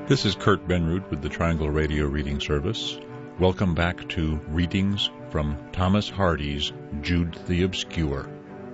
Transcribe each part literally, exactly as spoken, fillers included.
This is Kurt Benrud with the Triangle Radio Reading Service. Welcome back to Readings from Thomas Hardy's Jude the Obscure.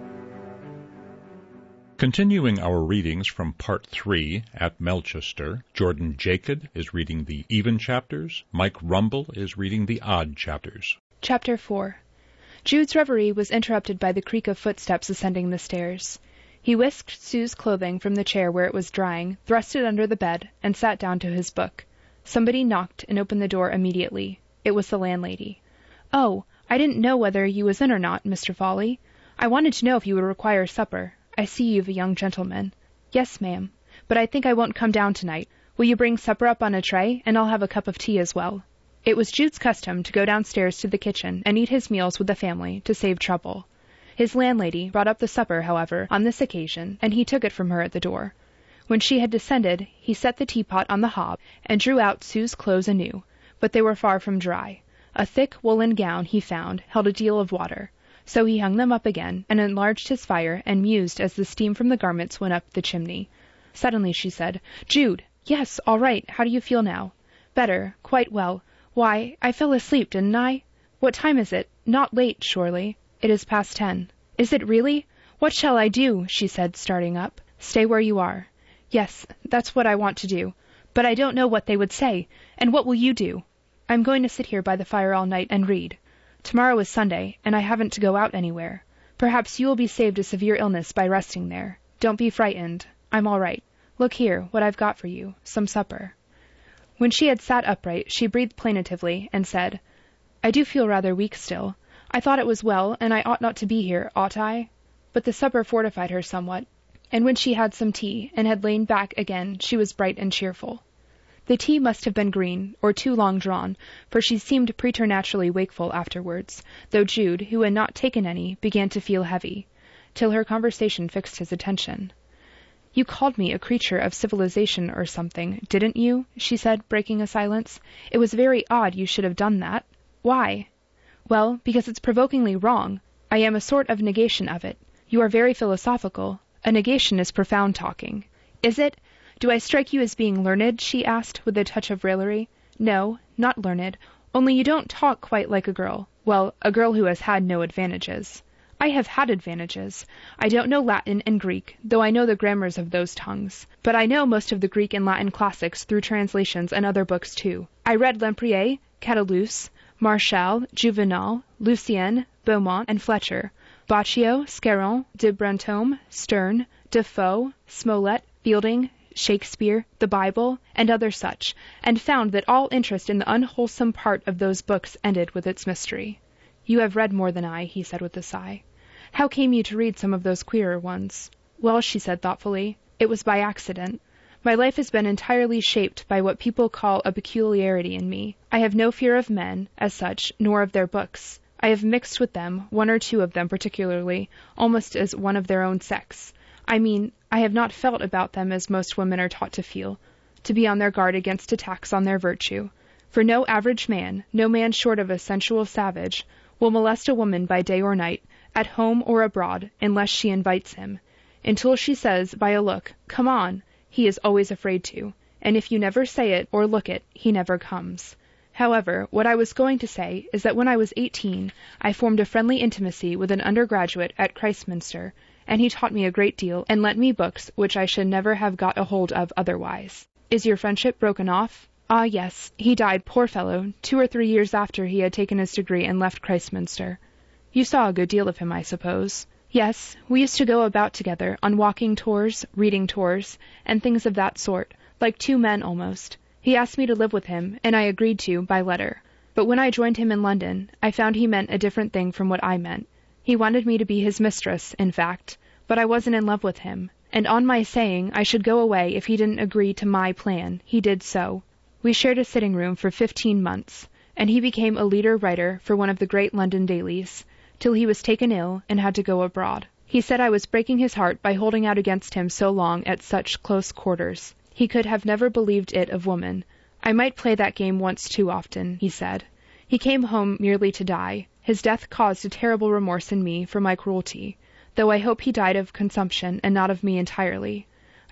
Continuing our readings from Part three at Melchester, Jordan Jacob is reading the even chapters, Mike Rumble is reading the odd chapters. Chapter four. Jude's reverie was interrupted by the creak of footsteps ascending the stairs. He whisked Sue's clothing from the chair where it was drying, thrust it under the bed, and sat down to his book. Somebody knocked and opened the door immediately. It was the landlady. "Oh, I didn't know whether you was in or not, Mister Fawley. I wanted to know if you would require supper. I see you've a young gentleman." "Yes, ma'am. But I think I won't come down tonight. Will you bring supper up on a tray, and I'll have a cup of tea as well." It was Jude's custom to go downstairs to the kitchen and eat his meals with the family to save trouble. His landlady brought up the supper, however, on this occasion, and he took it from her at the door. When she had descended, he set the teapot on the hob and drew out Sue's clothes anew, but they were far from dry. A thick woolen gown, he found, held a deal of water, so he hung them up again and enlarged his fire and mused as the steam from the garments went up the chimney. Suddenly she said, "Jude!" "Yes, all right. How do you feel now?" "Better. Quite well. Why, I fell asleep, didn't I? What time is it? Not late, surely." "It is past ten." "Is it really? What shall I do?" she said, starting up. "Stay where you are." "Yes, that's what I want to do. But I don't know what they would say. And what will you do?" "I'm going to sit here by the fire all night and read. Tomorrow is Sunday, and I haven't to go out anywhere. Perhaps you will be saved a severe illness by resting there. Don't be frightened. I'm all right. Look here, what I've got for you. Some supper." When she had sat upright, she breathed plaintively and said, "I do feel rather weak still. I thought it was well, and I ought not to be here, ought I?" But the supper fortified her somewhat, and when she had some tea and had lain back again, she was bright and cheerful. The tea must have been green, or too long drawn, for she seemed preternaturally wakeful afterwards, though Jude, who had not taken any, began to feel heavy, till her conversation fixed his attention. "You called me a creature of civilization or something, didn't you?" she said, breaking a silence. "It was very odd you should have done that. Why?" "Well, because it's provokingly wrong. I am a sort of negation of it. You are very philosophical. A negation is profound talking." "Is it? Do I strike you as being learned?" she asked, with a touch of raillery. "No, not learned. Only you don't talk quite like a girl. Well, a girl who has had no advantages." "I have had advantages. I don't know Latin and Greek, though I know the grammars of those tongues. But I know most of the Greek and Latin classics through translations and other books too. I read Lempriere, Catullus, Martial, Juvenal, Lucien, Beaumont, and Fletcher, Boccio, Scarron, de Brantome, Sterne, Defoe, Smollett, Fielding, Shakespeare, the Bible, and other such, and found that all interest in the unwholesome part of those books ended with its mystery." "You have read more than I," he said with a sigh. "How came you to read some of those queerer ones?" "Well," she said thoughtfully, "it was by accident. My life has been entirely shaped by what people call a peculiarity in me. I have no fear of men, as such, nor of their books. I have mixed with them, one or two of them particularly, almost as one of their own sex. I mean, I have not felt about them as most women are taught to feel, to be on their guard against attacks on their virtue. For no average man, no man short of a sensual savage, will molest a woman by day or night, at home or abroad, unless she invites him. Until she says, by a look, 'Come on,' he is always afraid to, and if you never say it or look it, he never comes. However, what I was going to say is that when I was eighteen, I formed a friendly intimacy with an undergraduate at Christminster, and he taught me a great deal, and lent me books which I should never have got a hold of otherwise." "Is your friendship broken off?" "Ah, yes. He died, poor fellow, two or three years after he had taken his degree and left Christminster." "You saw a good deal of him, I suppose?" "Yes. We used to go about together, on walking tours, reading tours, and things of that sort, like two men almost. He asked me to live with him, and I agreed to, by letter. But when I joined him in London, I found he meant a different thing from what I meant. He wanted me to be his mistress, in fact, but I wasn't in love with him, and on my saying I should go away if he didn't agree to my plan, he did so. We shared a sitting-room for fifteen months, and he became a leader writer for one of the great London dailies, till he was taken ill and had to go abroad. He said I was breaking his heart by holding out against him so long at such close quarters. He could have never believed it of woman. I might play that game once too often, he said. He came home merely to die. His death caused a terrible remorse in me for my cruelty, though I hope he died of consumption and not of me entirely.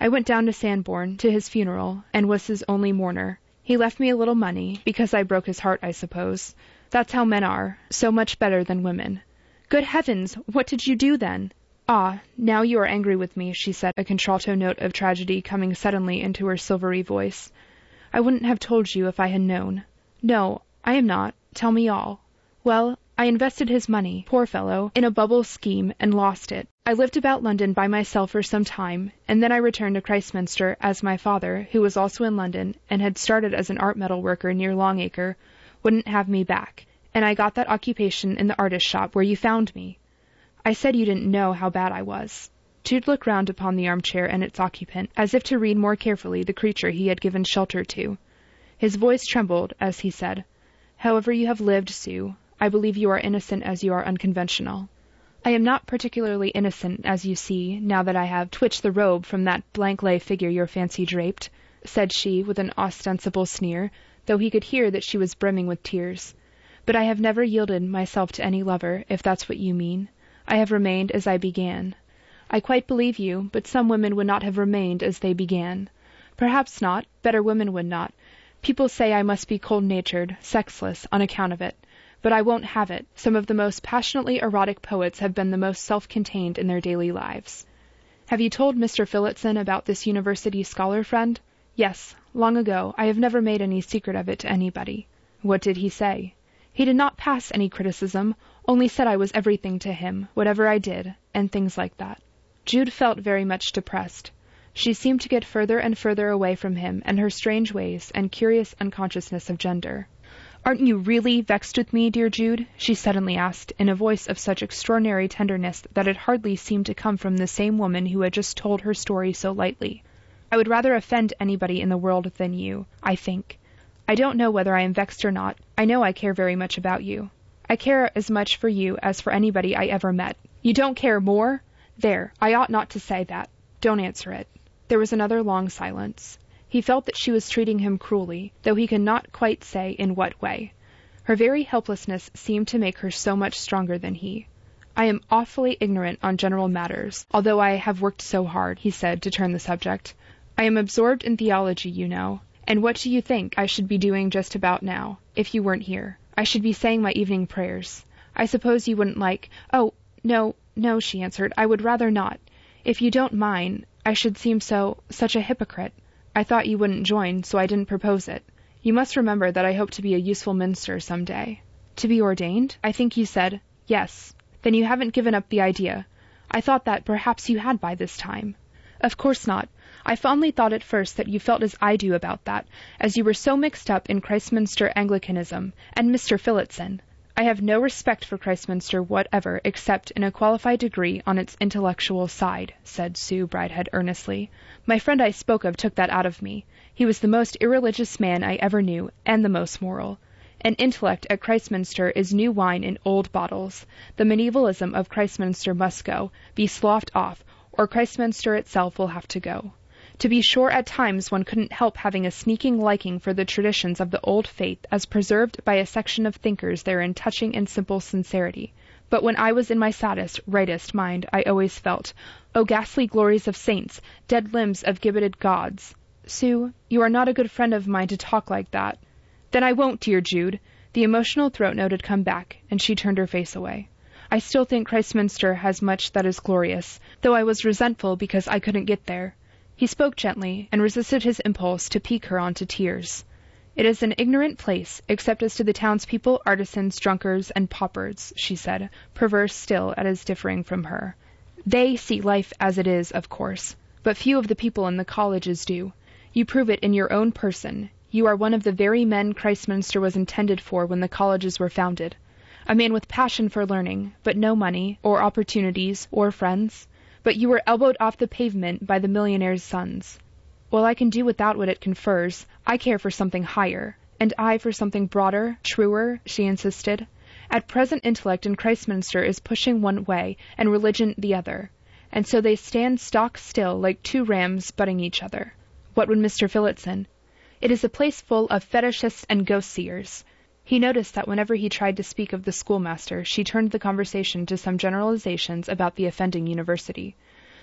I went down to Sanborn to his funeral, and was his only mourner. He left me a little money, because I broke his heart, I suppose. That's how men are, so much better than women. Good heavens! What did you do then? Ah, now you are angry with me, she said, a contralto note of tragedy coming suddenly into her silvery voice. I wouldn't have told you if I had known. No, I am not. Tell me all. Well, I invested his money, poor fellow, in a bubble scheme, and lost it. I lived about London by myself for some time, and then I returned to Christminster, as my father, who was also in London, and had started as an art metal worker near Longacre, wouldn't have me back, and I got that occupation in the artist shop where you found me. I said you didn't know how bad I was. Jude looked round upon the armchair and its occupant, as if to read more carefully the creature he had given shelter to. His voice trembled as he said, However you have lived, Sue, I believe you are innocent as you are unconventional. I am not particularly innocent, as you see, now that I have twitched the robe from that blank-lay figure your fancy draped, said she, with an ostensible sneer, though he could hear that she was brimming with tears. But I have never yielded myself to any lover, if that's what you mean. I have remained as I began. I quite believe you, but some women would not have remained as they began. Perhaps not, better women would not. People say I must be cold-natured, sexless, on account of it. But I won't have it. Some of the most passionately erotic poets have been the most self-contained in their daily lives. Have you told Mister Phillotson about this university scholar friend? Yes, long ago. I have never made any secret of it to anybody. What did he say? He did not pass any criticism, only said I was everything to him, whatever I did, and things like that. Jude felt very much depressed. She seemed to get further and further away from him and her strange ways and curious unconsciousness of gender. Aren't you really vexed with me, dear Jude? She suddenly asked, in a voice of such extraordinary tenderness that it hardly seemed to come from the same woman who had just told her story so lightly. I would rather offend anybody in the world than you, I think. I don't know whether I am vexed or not. I know I care very much about you. I care as much for you as for anybody I ever met. You don't care more? There, I ought not to say that. Don't answer it. There was another long silence. He felt that she was treating him cruelly, though he could not quite say in what way. Her very helplessness seemed to make her so much stronger than he. I am awfully ignorant on general matters, although I have worked so hard, he said, to turn the subject. I am absorbed in theology, you know. And what do you think I should be doing just about now, if you weren't here? I should be saying my evening prayers. I suppose you wouldn't like— Oh, no, no, she answered. I would rather not. If you don't mind, I should seem so— such a hypocrite. I thought you wouldn't join, so I didn't propose it. You must remember that I hope to be a useful minister some day. To be ordained? I think you said— Yes. Then you haven't given up the idea. I thought that perhaps you had by this time. Of course not. I fondly thought at first that you felt as I do about that, as you were so mixed up in Christminster Anglicanism, and Mister Phillotson. I have no respect for Christminster whatever, except in a qualified degree on its intellectual side, said Sue Bridehead earnestly. My friend I spoke of took that out of me. He was the most irreligious man I ever knew, and the most moral. An intellect at Christminster is new wine in old bottles. The medievalism of Christminster must go, be sloughed off, or Christminster itself will have to go. To be sure, at times one couldn't help having a sneaking liking for the traditions of the old faith as preserved by a section of thinkers there in touching and simple sincerity. But when I was in my saddest, rightest mind, I always felt, O ghastly glories of saints, dead limbs of gibbeted gods. Sue, you are not a good friend of mine to talk like that. Then I won't, dear Jude. The emotional throat note had come back, and she turned her face away. I still think Christminster has much that is glorious, though I was resentful because I couldn't get there. He spoke gently, and resisted his impulse to pique her on to tears. It is an ignorant place, except as to the townspeople, artisans, drunkards, and paupers, she said, perverse still at his differing from her. They see life as it is, of course, but few of the people in the colleges do. You prove it in your own person. You are one of the very men Christminster was intended for when the colleges were founded. A man with passion for learning, but no money, or opportunities, or friends. But you were elbowed off the pavement by the millionaire's sons. Well, I can do without what it confers. I care for something higher. And I for something broader, truer, she insisted. At present intellect in Christminster is pushing one way, and religion the other. And so they stand stock still like two rams butting each other. What would Mister Phillotson? It is a place full of fetishists and ghost-seers. He noticed that whenever he tried to speak of the schoolmaster, she turned the conversation to some generalizations about the offending university.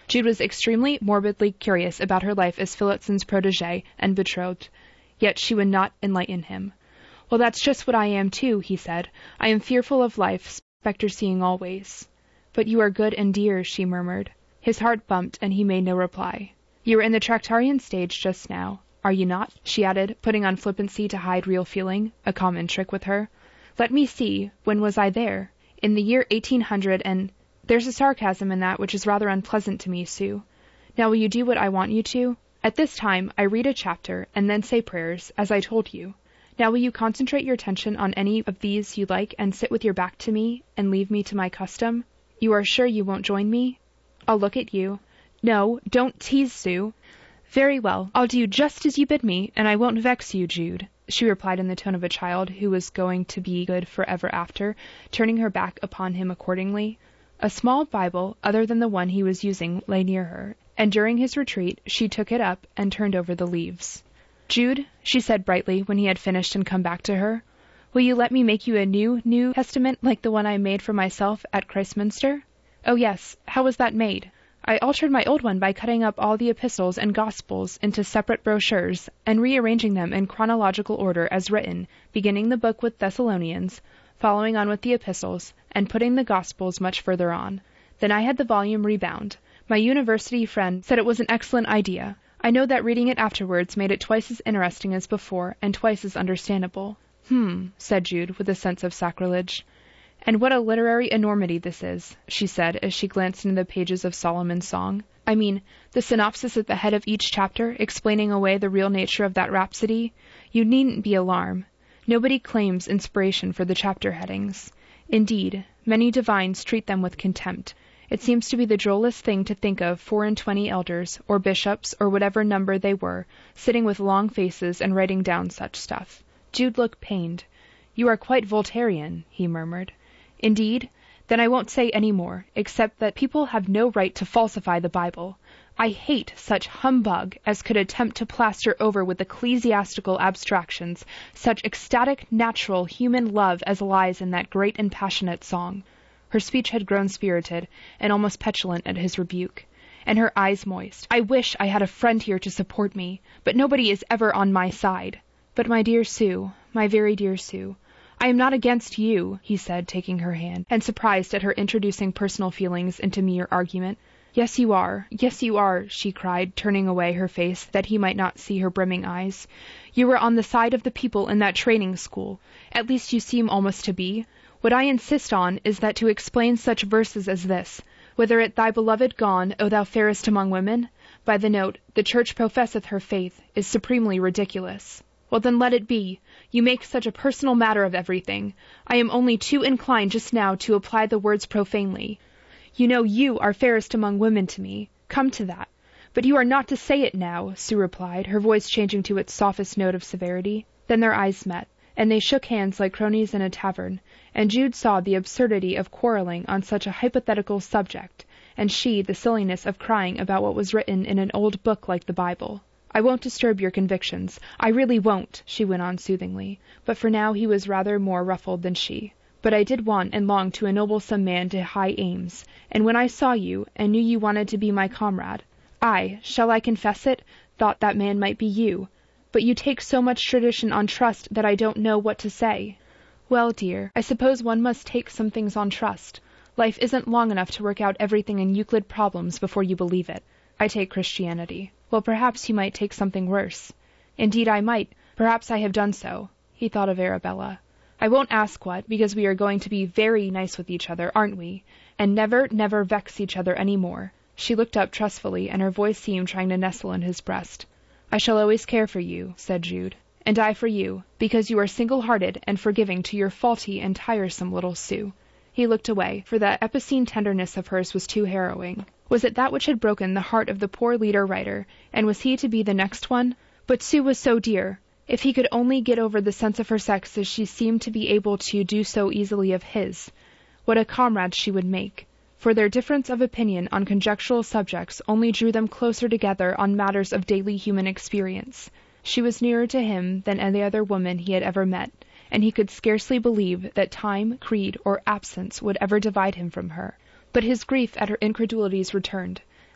Jude was extremely morbidly curious about her life as Phillotson's protégé and betrothed, yet she would not enlighten him. "Well, that's just what I am, too," he said. "I am fearful of life, spectre-seeing always." "But you are good and dear," she murmured. His heart bumped, and he made no reply. "You were in the Tractarian stage just now, are you not?" she added, putting on flippancy to hide real feeling, a common trick with her. "Let me see, when was I there? In the year eighteen hundred and... There's a sarcasm in that which is rather unpleasant to me, Sue. Now will you do what I want you to? At this time I read a chapter, and then say prayers, as I told you. Now will you concentrate your attention on any of these you like, and sit with your back to me, and leave me to my custom? You are sure you won't join me? I'll look at you. No, don't tease, Sue. Very well, I'll do just as you bid me, and I won't vex you, Jude," she replied in the tone of a child who was going to be good forever after, turning her back upon him accordingly. A small Bible, other than the one he was using, lay near her, and during his retreat she took it up and turned over the leaves. "Jude," she said brightly when he had finished and come back to her, "will you let me make you a new New Testament like the one I made for myself at Christminster?" "Oh yes, how was that made?" "I altered my old one by cutting up all the epistles and gospels into separate brochures, and rearranging them in chronological order as written, beginning the book with Thessalonians, following on with the epistles, and putting the gospels much further on. Then I had the volume rebound. My university friend said it was an excellent idea. I know that reading it afterwards made it twice as interesting as before, and twice as understandable." "Hmm," said Jude, with a sense of sacrilege. "And what a literary enormity this is," she said, as she glanced into the pages of Solomon's Song. "I mean, the synopsis at the head of each chapter, explaining away the real nature of that rhapsody. You needn't be alarmed. Nobody claims inspiration for the chapter headings. Indeed, many divines treat them with contempt. It seems to be the drollest thing to think of four and twenty elders, or bishops, or whatever number they were, sitting with long faces and writing down such stuff." Jude looked pained. "You are quite Voltairean," he murmured. "Indeed? Then I won't say any more, except that people have no right to falsify the Bible. I hate such humbug as could attempt to plaster over with ecclesiastical abstractions such ecstatic, natural, human love as lies in that great and passionate song." Her speech had grown spirited, and almost petulant at his rebuke, and her eyes moist. "I wish I had a friend here to support me, but nobody is ever on my side." "But my dear Sue, my very dear Sue, I am not against you," he said, taking her hand, and surprised at her introducing personal feelings into mere argument. "Yes, you are. Yes, you are," she cried, turning away her face that he might not see her brimming eyes. "You were on the side of the people in that training school. At least you seem almost to be. What I insist on is that to explain such verses as this, whether it thy beloved gone, O thou fairest among women, by the note, the Church professeth her faith, is supremely ridiculous. Well, then let it be. You make such a personal matter of everything. I am only too inclined just now to apply the words profanely. You know you are fairest among women to me. Come to that. But you are not to say it now," Sue replied, her voice changing to its softest note of severity. Then their eyes met, and they shook hands like cronies in a tavern, and Jude saw the absurdity of quarrelling on such a hypothetical subject, and she the silliness of crying about what was written in an old book like the Bible. "I won't disturb your convictions. I really won't," she went on soothingly, but for now he was rather more ruffled than she. "But I did want and long to ennoble some man to high aims, and when I saw you, and knew you wanted to be my comrade, I, shall I confess it, thought that man might be you. But you take so much tradition on trust that I don't know what to say." "Well, dear, I suppose one must take some things on trust. Life isn't long enough to work out everything in Euclid problems before you believe it. I take Christianity. Well, perhaps you might take something worse." "Indeed I might. Perhaps I have done so." He thought of Arabella. "I won't ask what, because we are going to be very nice with each other, aren't we? And never, never vex each other any more." She looked up trustfully, and her voice seemed trying to nestle in his breast. "I shall always care for you," said Jude. "And I for you, because you are single-hearted and forgiving to your faulty and tiresome little Sue." He looked away, for that epicene tenderness of hers was too harrowing. Was it that which had broken the heart of the poor leader-writer, and was he to be the next one? But Sue was so dear. If he could only get over the sense of her sex as she seemed to be able to do so easily of his, what a comrade she would make! For their difference of opinion on conjectural subjects only drew them closer together on matters of daily human experience. She was nearer to him than any other woman he had ever met, and he could scarcely believe that time, creed, or absence would ever divide him from her. But his grief at her incredulities returned.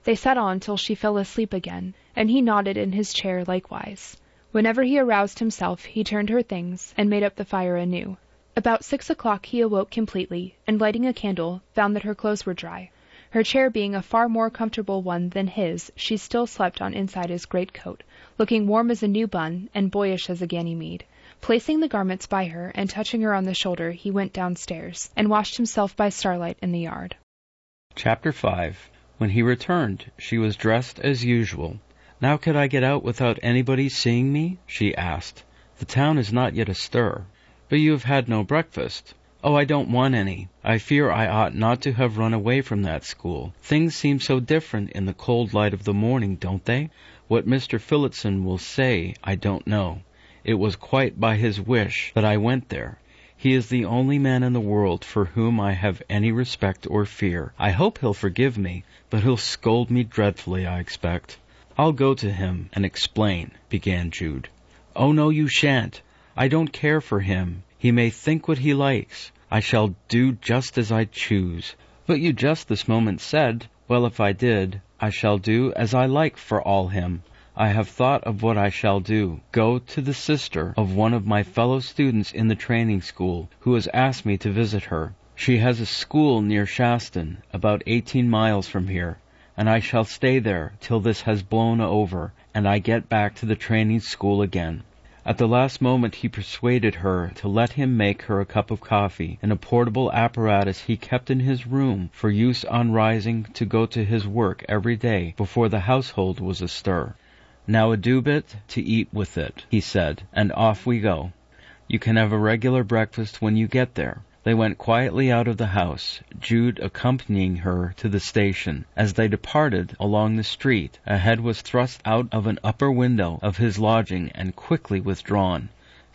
They sat on till she fell asleep again, and he nodded in his chair likewise. Whenever he aroused himself he turned her things, and made up the fire anew. About six o'clock he awoke completely, and lighting a candle, found that her clothes were dry. Her chair being a far more comfortable one than his, she still slept on inside his great coat, looking warm as a new bun, and boyish as a Ganymede. Placing the garments by her, and touching her on the shoulder, he went downstairs, and washed himself by starlight in the yard. Chapter five. When he returned, she was dressed as usual. "Now could I get out without anybody seeing me?" she asked. "The town is not yet astir." "But you have had no breakfast." "Oh, I don't want any. I fear I ought not to have run away from that school. Things seem so different in the cold light of the morning, don't they? What Mister Phillotson will say, I don't know. It was quite by his wish that I went there. He is the only man in the world for whom I have any respect or fear. I hope he'll forgive me, but he'll scold me dreadfully, I expect." "I'll go to him and explain," began Jude. "Oh, no, you shan't. I don't care for him. He may think what he likes. I shall do just as I choose." "But you just this moment said—" "Well, if I did, I shall do as I like for all him. I have thought of what I shall do. Go to the sister of one of my fellow students in the training school, who has asked me to visit her. She has a school near Shaston, about eighteen miles from here, and I shall stay there till this has blown over, and I get back to the training school again." At the last moment he persuaded her to let him make her a cup of coffee in a portable apparatus he kept in his room for use on rising to go to his work every day before the household was astir. "Now a do bit to eat with it," he said, "and off we go. You can have a regular breakfast when you get there." They went quietly out of the house, Jude accompanying her to the station. As they departed along the street, a head was thrust out of an upper window of his lodging and quickly withdrawn.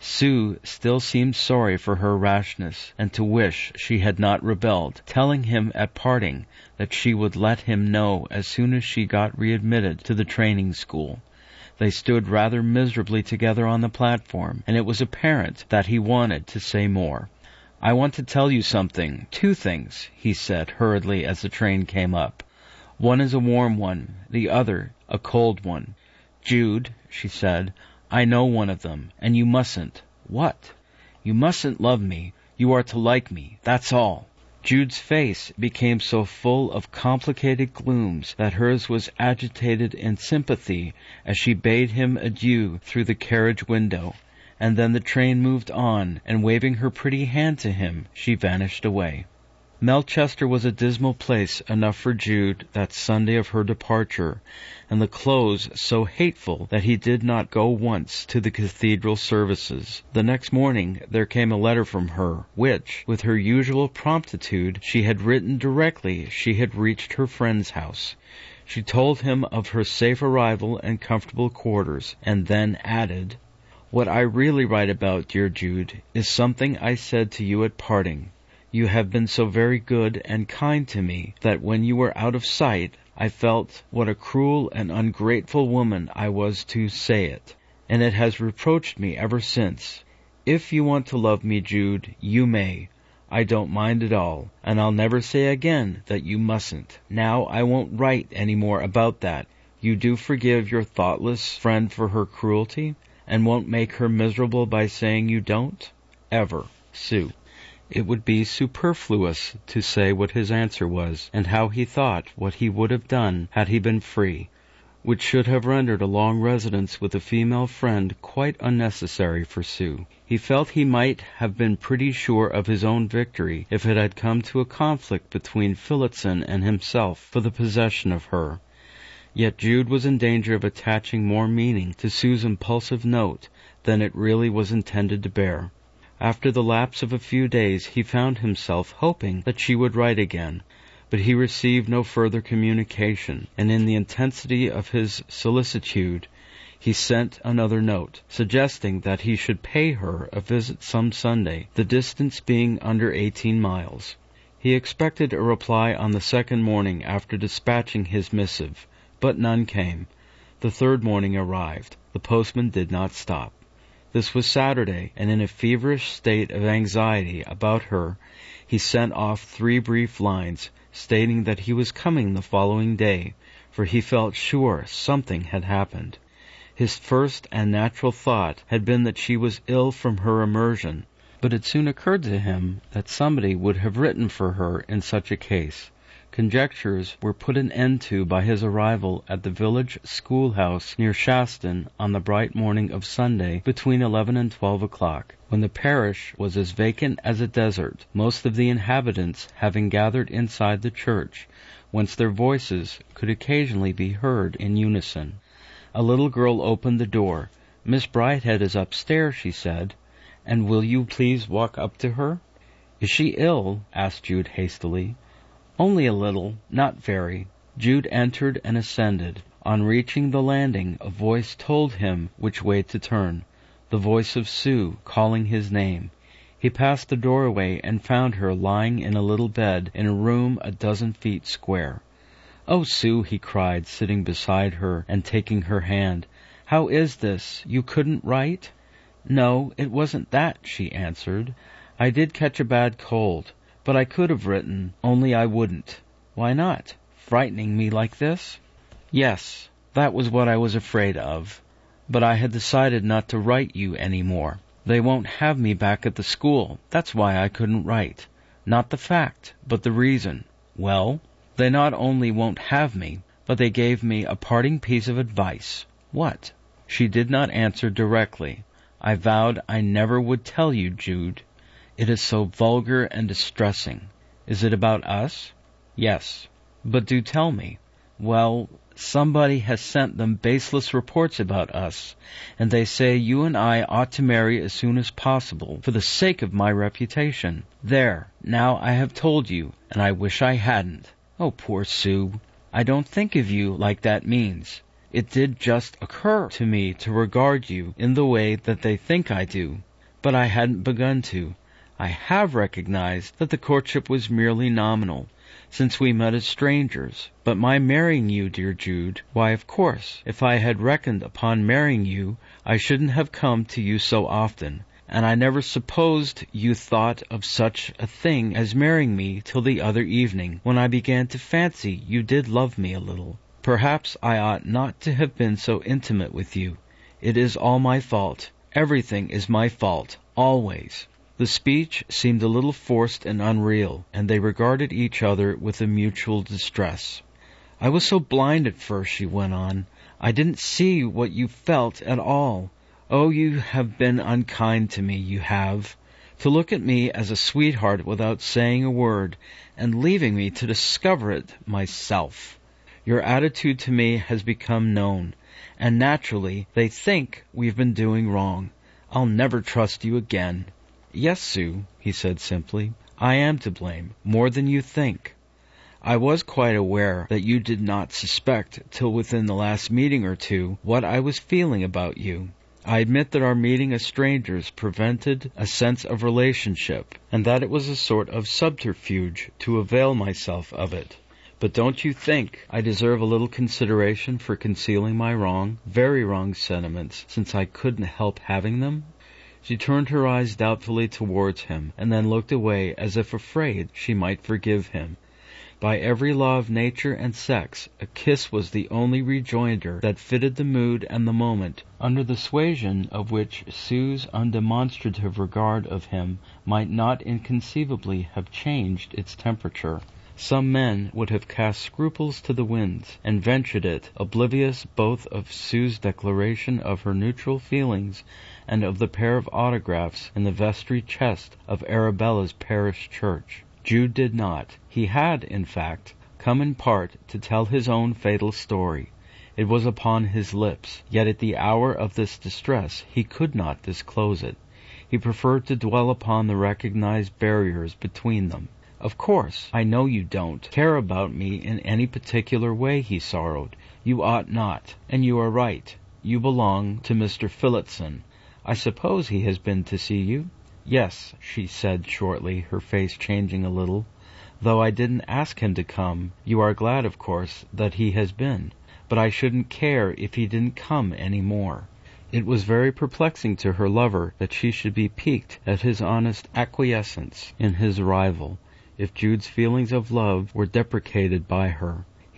Sue still seemed sorry for her rashness, and to wish she had not rebelled, telling him at parting that she would let him know as soon as she got readmitted to the training school. They stood rather miserably together on the platform, and it was apparent that he wanted to say more. "I want to tell you something, two things," he said hurriedly as the train came up. "One is a warm one, the other a cold one." "Jude," she said, "I know one of them, and you mustn't." "What?" "You mustn't love me. You are to like me, that's all." Jude's face became so full of complicated glooms that hers was agitated in sympathy as she bade him adieu through the carriage window. And then the train moved on, and waving her pretty hand to him, she vanished away. Melchester was a dismal place enough for Jude that Sunday of her departure, and the close so hateful that he did not go once to the cathedral services. The next morning there came a letter from her, which, with her usual promptitude, she had written directly she had reached her friend's house. She told him of her safe arrival and comfortable quarters, and then added, "What I really write about, dear Jude, is something I said to you at parting. You have been so very good and kind to me that when you were out of sight, I felt what a cruel and ungrateful woman I was to say it, and it has reproached me ever since. If you want to love me, Jude, you may. I don't mind at all, and I'll never say again that you mustn't. Now I won't write any more about that. You do forgive your thoughtless friend for her cruelty, and won't make her miserable by saying you don't? Ever, Sue." It would be superfluous to say what his answer was, and how he thought what he would have done had he been free, which should have rendered a long residence with a female friend quite unnecessary for Sue. He felt he might have been pretty sure of his own victory if it had come to a conflict between Phillotson and himself for the possession of her. Yet Jude was in danger of attaching more meaning to Sue's impulsive note than it really was intended to bear. After the lapse of a few days he found himself hoping that she would write again, but he received no further communication, and in the intensity of his solicitude he sent another note, suggesting that he should pay her a visit some Sunday, the distance being under eighteen miles. He expected a reply on the second morning after dispatching his missive, but none came. The third morning arrived. The postman did not stop. This was Saturday, and in a feverish state of anxiety about her, he sent off three brief lines, stating that he was coming the following day, for he felt sure something had happened. His first and natural thought had been that she was ill from her immersion, but it soon occurred to him that somebody would have written for her in such a case. Conjectures were put an end to by his arrival at the village schoolhouse near Shaston on the bright morning of Sunday between eleven and twelve o'clock, when the parish was as vacant as a desert, most of the inhabitants having gathered inside the church, whence their voices could occasionally be heard in unison. A little girl opened the door. "Miss Brighthead is upstairs," she said, "and will you please walk up to her?" "Is she ill?" asked Jude hastily. "Only a little, not very." Jude entered and ascended. On reaching the landing, a voice told him which way to turn, the voice of Sue calling his name. He passed the doorway and found her lying in a little bed in a room a dozen feet square. "Oh, Sue," he cried, sitting beside her and taking her hand, "how is this? You couldn't write?" "No, it wasn't that," she answered. "I did catch a bad cold. But I could have written, only I wouldn't." "Why not? Frightening me like this?" "Yes, that was what I was afraid of. But I had decided not to write you any more. They won't have me back at the school. That's why I couldn't write. Not the fact, but the reason." "Well?" "They not only won't have me, but they gave me a parting piece of advice." "What?" She did not answer directly. "I vowed I never would tell you, Jude. It is so vulgar and distressing." "Is it about us?" "Yes." "But do tell me." "Well, somebody has sent them baseless reports about us, and they say you and I ought to marry as soon as possible, for the sake of my reputation. There, now I have told you, and I wish I hadn't." "Oh, poor Sue. I don't think of you like that means. It did just occur to me to regard you in the way that they think I do, but I hadn't begun to. I have recognized that the courtship was merely nominal, since we met as strangers. But my marrying you, dear Jude, why, of course, if I had reckoned upon marrying you, I shouldn't have come to you so often, and I never supposed you thought of such a thing as marrying me till the other evening, when I began to fancy you did love me a little. Perhaps I ought not to have been so intimate with you. It is all my fault. Everything is my fault, always." The speech seemed a little forced and unreal, and they regarded each other with a mutual distress. "I was so blind at first," she went on. "I didn't see what you felt at all. Oh, you have been unkind to me, you have. To look at me as a sweetheart without saying a word, and leaving me to discover it myself. Your attitude to me has become known, and naturally they think we've been doing wrong. I'll never trust you again." "Yes, Sue," he said simply, "I am to blame, more than you think. I was quite aware that you did not suspect, till within the last meeting or two, what I was feeling about you. I admit that our meeting as strangers prevented a sense of relationship, and that it was a sort of subterfuge to avail myself of it. But don't you think I deserve a little consideration for concealing my wrong, very wrong sentiments, since I couldn't help having them?" She turned her eyes doubtfully towards him, and then looked away as if afraid she might forgive him. By every law of nature and sex, a kiss was the only rejoinder that fitted the mood and the moment, under the suasion of which Sue's undemonstrative regard of him might not inconceivably have changed its temperature. Some men would have cast scruples to the winds, and ventured it, oblivious both of Sue's declaration of her neutral feelings and of the pair of autographs in the vestry chest of Arabella's parish church. Jude did not. He had, in fact, come in part to tell his own fatal story. It was upon his lips, yet at the hour of this distress he could not disclose it. He preferred to dwell upon the recognized barriers between them. "Of course, I know you don't care about me in any particular way," he sorrowed. "You ought not, and you are right. You belong to Mister Phillotson. I suppose he has been to see you?" "Yes," she said shortly, her face changing a little. "Though I didn't ask him to come. You are glad, of course, that he has been. But I shouldn't care if he didn't come any more." It was very perplexing to her lover that she should be piqued at his honest acquiescence in his arrival, if Jude's feelings of love were deprecated by her.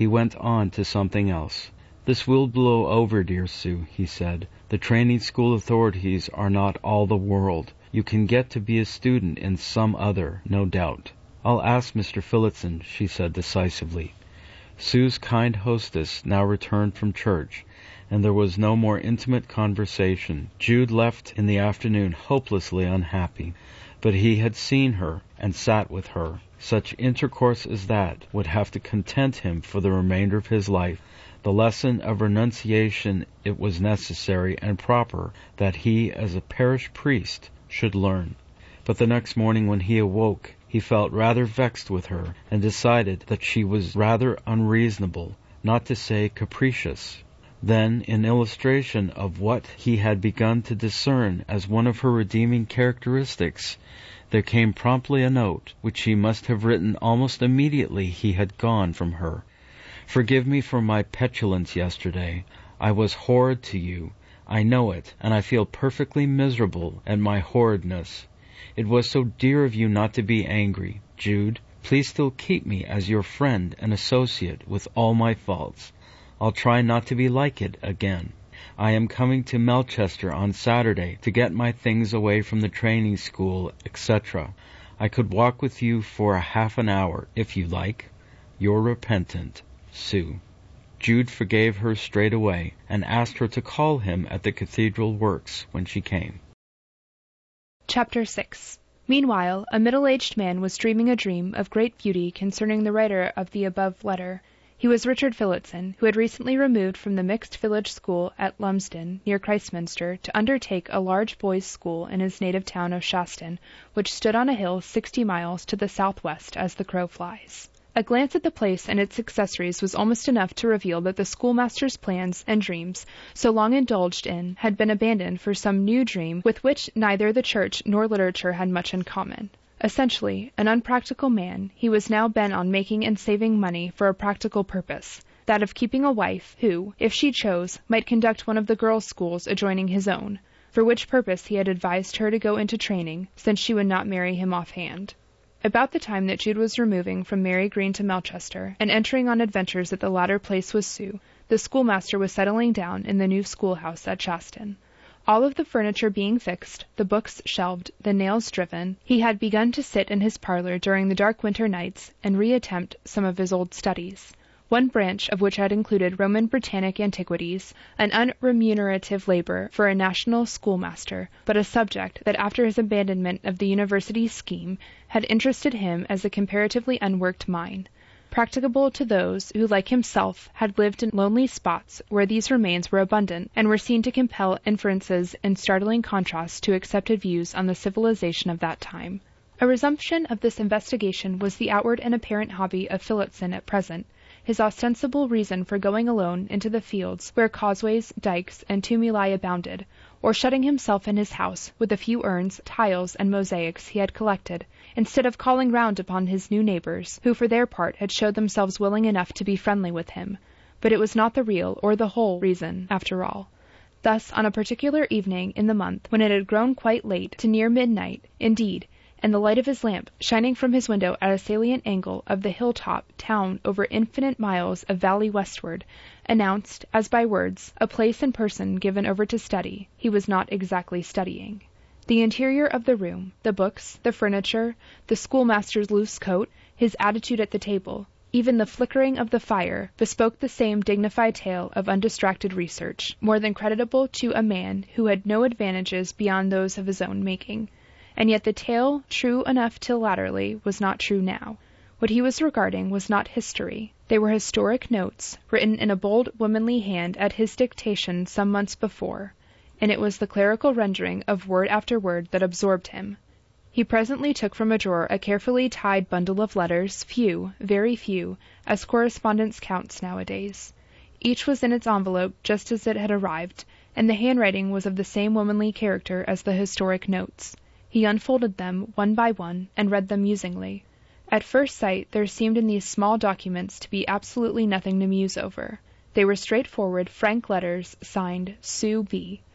He went on to something else. "This will blow over, dear Sue," he said. "The training school authorities are not all the world. You can get to be a student in some other, no doubt." "I'll ask Mister Phillotson," she said decisively. Sue's kind hostess now returned from church, and there was no more intimate conversation. Jude left in the afternoon hopelessly unhappy, but he had seen her and sat with her. Such intercourse as that would have to content him for the remainder of his life. The lesson of renunciation it was necessary and proper that he, as a parish priest, should learn. But the next morning when he awoke, he felt rather vexed with her, and decided that she was rather unreasonable, not to say capricious. Then, in illustration of what he had begun to discern as one of her redeeming characteristics, there came promptly a note, which he must have written almost immediately he had gone from her. "Forgive me for my petulance yesterday. I was horrid to you. I know it, and I feel perfectly miserable at my horridness. It was so dear of you not to be angry. Jude, please still keep me as your friend and associate with all my faults. I'll try not to be like it again. I am coming to Melchester on Saturday to get my things away from the training school, et cetera. I could walk with you for a half an hour, if you like. Your repentant, Sue." Jude forgave her straight away, and asked her to call him at the Cathedral Works when she came. Chapter six. Meanwhile, a middle-aged man was dreaming a dream of great beauty concerning the writer of the above letter. He was Richard Phillotson, who had recently removed from the mixed village school at Lumsden, near Christminster, to undertake a large boys' school in his native town of Shaston, which stood on a hill sixty miles to the southwest as the crow flies. A glance at the place and its accessories was almost enough to reveal that the schoolmaster's plans and dreams, so long indulged in, had been abandoned for some new dream with which neither the church nor literature had much in common. Essentially, an unpractical man, he was now bent on making and saving money for a practical purpose, that of keeping a wife who, if she chose, might conduct one of the girls' schools adjoining his own, for which purpose he had advised her to go into training, since she would not marry him offhand. About the time that Jude was removing from Mary Green to Melchester, and entering on adventures at the latter place with Sue, the schoolmaster was settling down in the new schoolhouse at Shaston. All of the furniture being fixed, the books shelved, the nails driven, he had begun to sit in his parlor during the dark winter nights and reattempt some of his old studies, one branch of which had included Roman Britannic antiquities, an unremunerative labor for a national schoolmaster, but a subject that after his abandonment of the university scheme had interested him as a comparatively unworked mine, practicable to those who, like himself, had lived in lonely spots where these remains were abundant, and were seen to compel inferences in startling contrast to accepted views on the civilization of that time. A resumption of this investigation was the outward and apparent hobby of Phillotson at present, his ostensible reason for going alone into the fields where causeways, dikes, and tumuli abounded, or shutting himself in his house with the few urns, tiles, and mosaics he had collected, instead of calling round upon his new neighbors, who for their part had showed themselves willing enough to be friendly with him. But it was not the real or the whole reason, after all. Thus, on a particular evening in the month, when it had grown quite late, to near midnight, indeed, and the light of his lamp, shining from his window at a salient angle of the hill-top town over infinite miles of valley westward, announced, as by words, a place and person given over to study, he was not exactly studying. The interior of the room, the books, the furniture, the schoolmaster's loose coat, his attitude at the table, even the flickering of the fire, bespoke the same dignified tale of undistracted research, more than creditable to a man who had no advantages beyond those of his own making. And yet the tale, true enough till latterly, was not true now. What he was regarding was not history. They were historic notes, written in a bold womanly hand at his dictation some months before, and it was the clerical rendering of word after word that absorbed him. He presently took from a drawer a carefully tied bundle of letters, few, very few, as correspondence counts nowadays. Each was in its envelope just as it had arrived, and the handwriting was of the same womanly character as the historic notes. He unfolded them one by one and read them musingly. At first sight there seemed in these small documents to be absolutely nothing to muse over. They were straightforward, frank letters signed Sue B.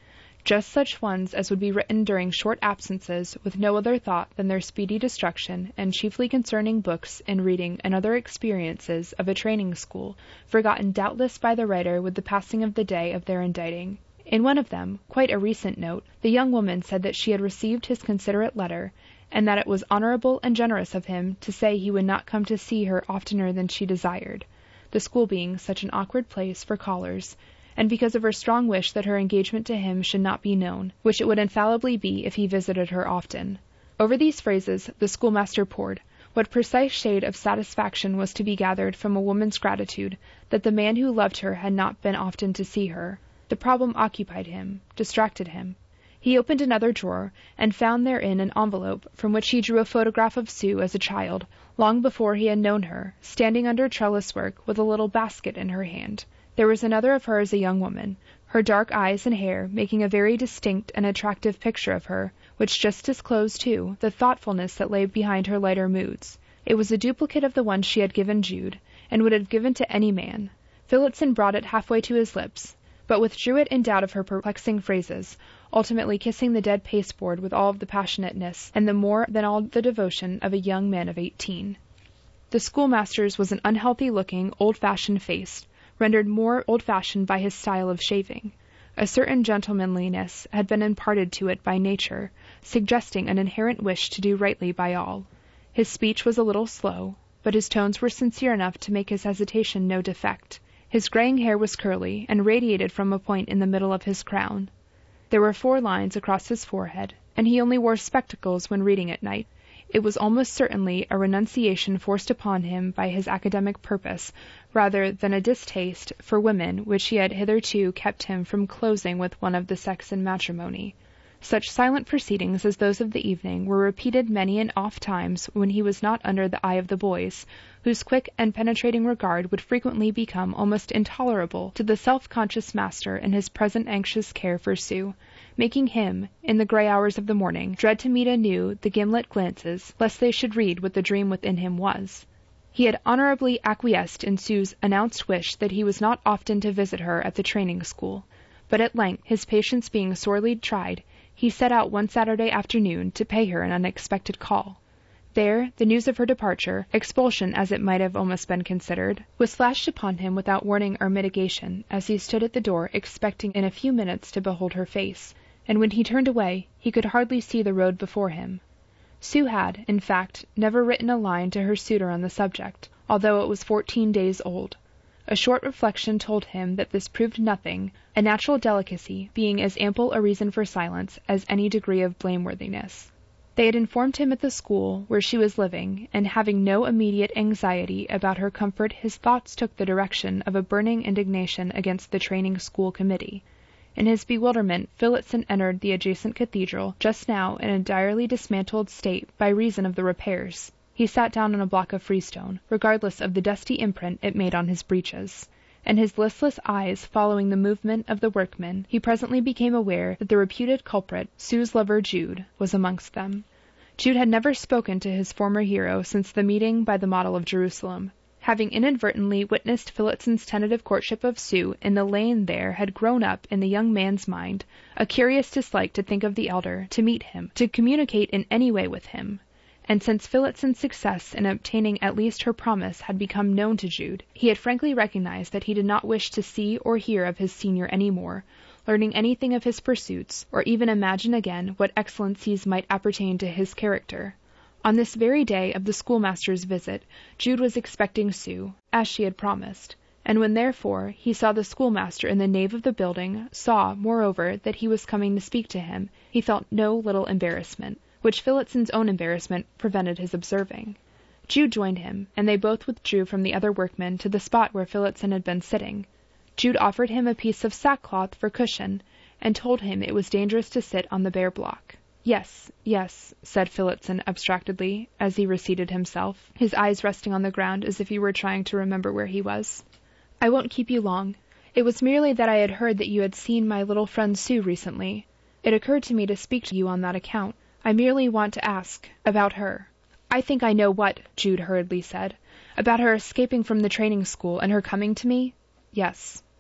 just such ones as would be written during short absences, with no other thought than their speedy destruction, and chiefly concerning books and reading and other experiences of a training school, forgotten doubtless by the writer with the passing of the day of their inditing. In one of them, quite a recent note, the young woman said that she had received his considerate letter, and that it was honorable and generous of him to say he would not come to see her oftener than she desired, the school being such an awkward place for callers, and because of her strong wish that her engagement to him should not be known, which it would infallibly be if he visited her often. Over these phrases the schoolmaster pored. What precise shade of satisfaction was to be gathered from a woman's gratitude that the man who loved her had not been often to see her? The problem occupied him, distracted him. He opened another drawer, and found therein an envelope from which he drew a photograph of Sue as a child, long before he had known her, standing under trellis work with a little basket in her hand. There was another of her as a young woman, her dark eyes and hair making a very distinct and attractive picture of her, which just disclosed, too, the thoughtfulness that lay behind her lighter moods. It was a duplicate of the one she had given Jude, and would have given to any man. Phillotson brought it halfway to his lips, but withdrew it in doubt of her perplexing phrases, ultimately kissing the dead pasteboard with all of the passionateness, and the more than all the devotion of a young man of eighteen. The schoolmaster's was an unhealthy-looking, old-fashioned face, rendered more old-fashioned by his style of shaving. A certain gentlemanliness had been imparted to it by nature, suggesting an inherent wish to do rightly by all. His speech was a little slow, but his tones were sincere enough to make his hesitation no defect. His graying hair was curly, and radiated from a point in the middle of his crown. There were four lines across his forehead, and he only wore spectacles when reading at night. It was almost certainly a renunciation forced upon him by his academic purpose, rather than a distaste for women which he had hitherto kept him from closing with one of the sex in matrimony. Such silent proceedings as those of the evening were repeated many and oft times when he was not under the eye of the boys, whose quick and penetrating regard would frequently become almost intolerable to the self-conscious master in his present anxious care for Sue, making him, in the grey hours of the morning, dread to meet anew the gimlet glances, lest they should read what the dream within him was. He had honourably acquiesced in Sue's announced wish that he was not often to visit her at the training school, but at length, his patience being sorely tried, he set out one Saturday afternoon to pay her an unexpected call. There, the news of her departure, expulsion as it might have almost been considered, was flashed upon him without warning or mitigation, as he stood at the door expecting in a few minutes to behold her face, and when he turned away he could hardly see the road before him. Sue had, in fact, never written a line to her suitor on the subject, although it was fourteen days old. A short reflection told him that this proved nothing, a natural delicacy being as ample a reason for silence as any degree of blameworthiness. They had informed him at the school where she was living, and having no immediate anxiety about her comfort, his thoughts took the direction of a burning indignation against the training school committee. In his bewilderment, Phillotson entered the adjacent cathedral, just now in a direly dismantled state by reason of the repairs. He sat down on a block of freestone, regardless of the dusty imprint it made on his breeches, and his listless eyes following the movement of the workmen, he presently became aware that the reputed culprit, Sue's lover Jude, was amongst them. Jude had never spoken to his former hero since the meeting by the model of Jerusalem. Having inadvertently witnessed Phillotson's tentative courtship of Sue in the lane, there had grown up in the young man's mind a curious dislike to think of the elder, to meet him, to communicate in any way with him. And since Phillotson's success in obtaining at least her promise had become known to Jude, he had frankly recognized that he did not wish to see or hear of his senior any more, learning anything of his pursuits, or even imagine again what excellencies might appertain to his character. On this very day of the schoolmaster's visit, Jude was expecting Sue, as she had promised, and when therefore he saw the schoolmaster in the nave of the building, saw, moreover, that he was coming to speak to him, he felt no little embarrassment, which Phillotson's own embarrassment prevented his observing. Jude joined him, and they both withdrew from the other workmen to the spot where Phillotson had been sitting. Jude offered him a piece of sackcloth for cushion, and told him it was dangerous to sit on the bare block. "Yes, yes," said Phillotson abstractedly, as he reseated himself, his eyes resting on the ground as if he were trying to remember where he was. "I won't keep you long. It was merely that I had heard that you had seen my little friend Sue recently. It occurred to me to speak to you on that account. I merely want to ask about her." "I think I know what," Jude hurriedly said. "About her escaping from the training school and her coming to me?" "Yes,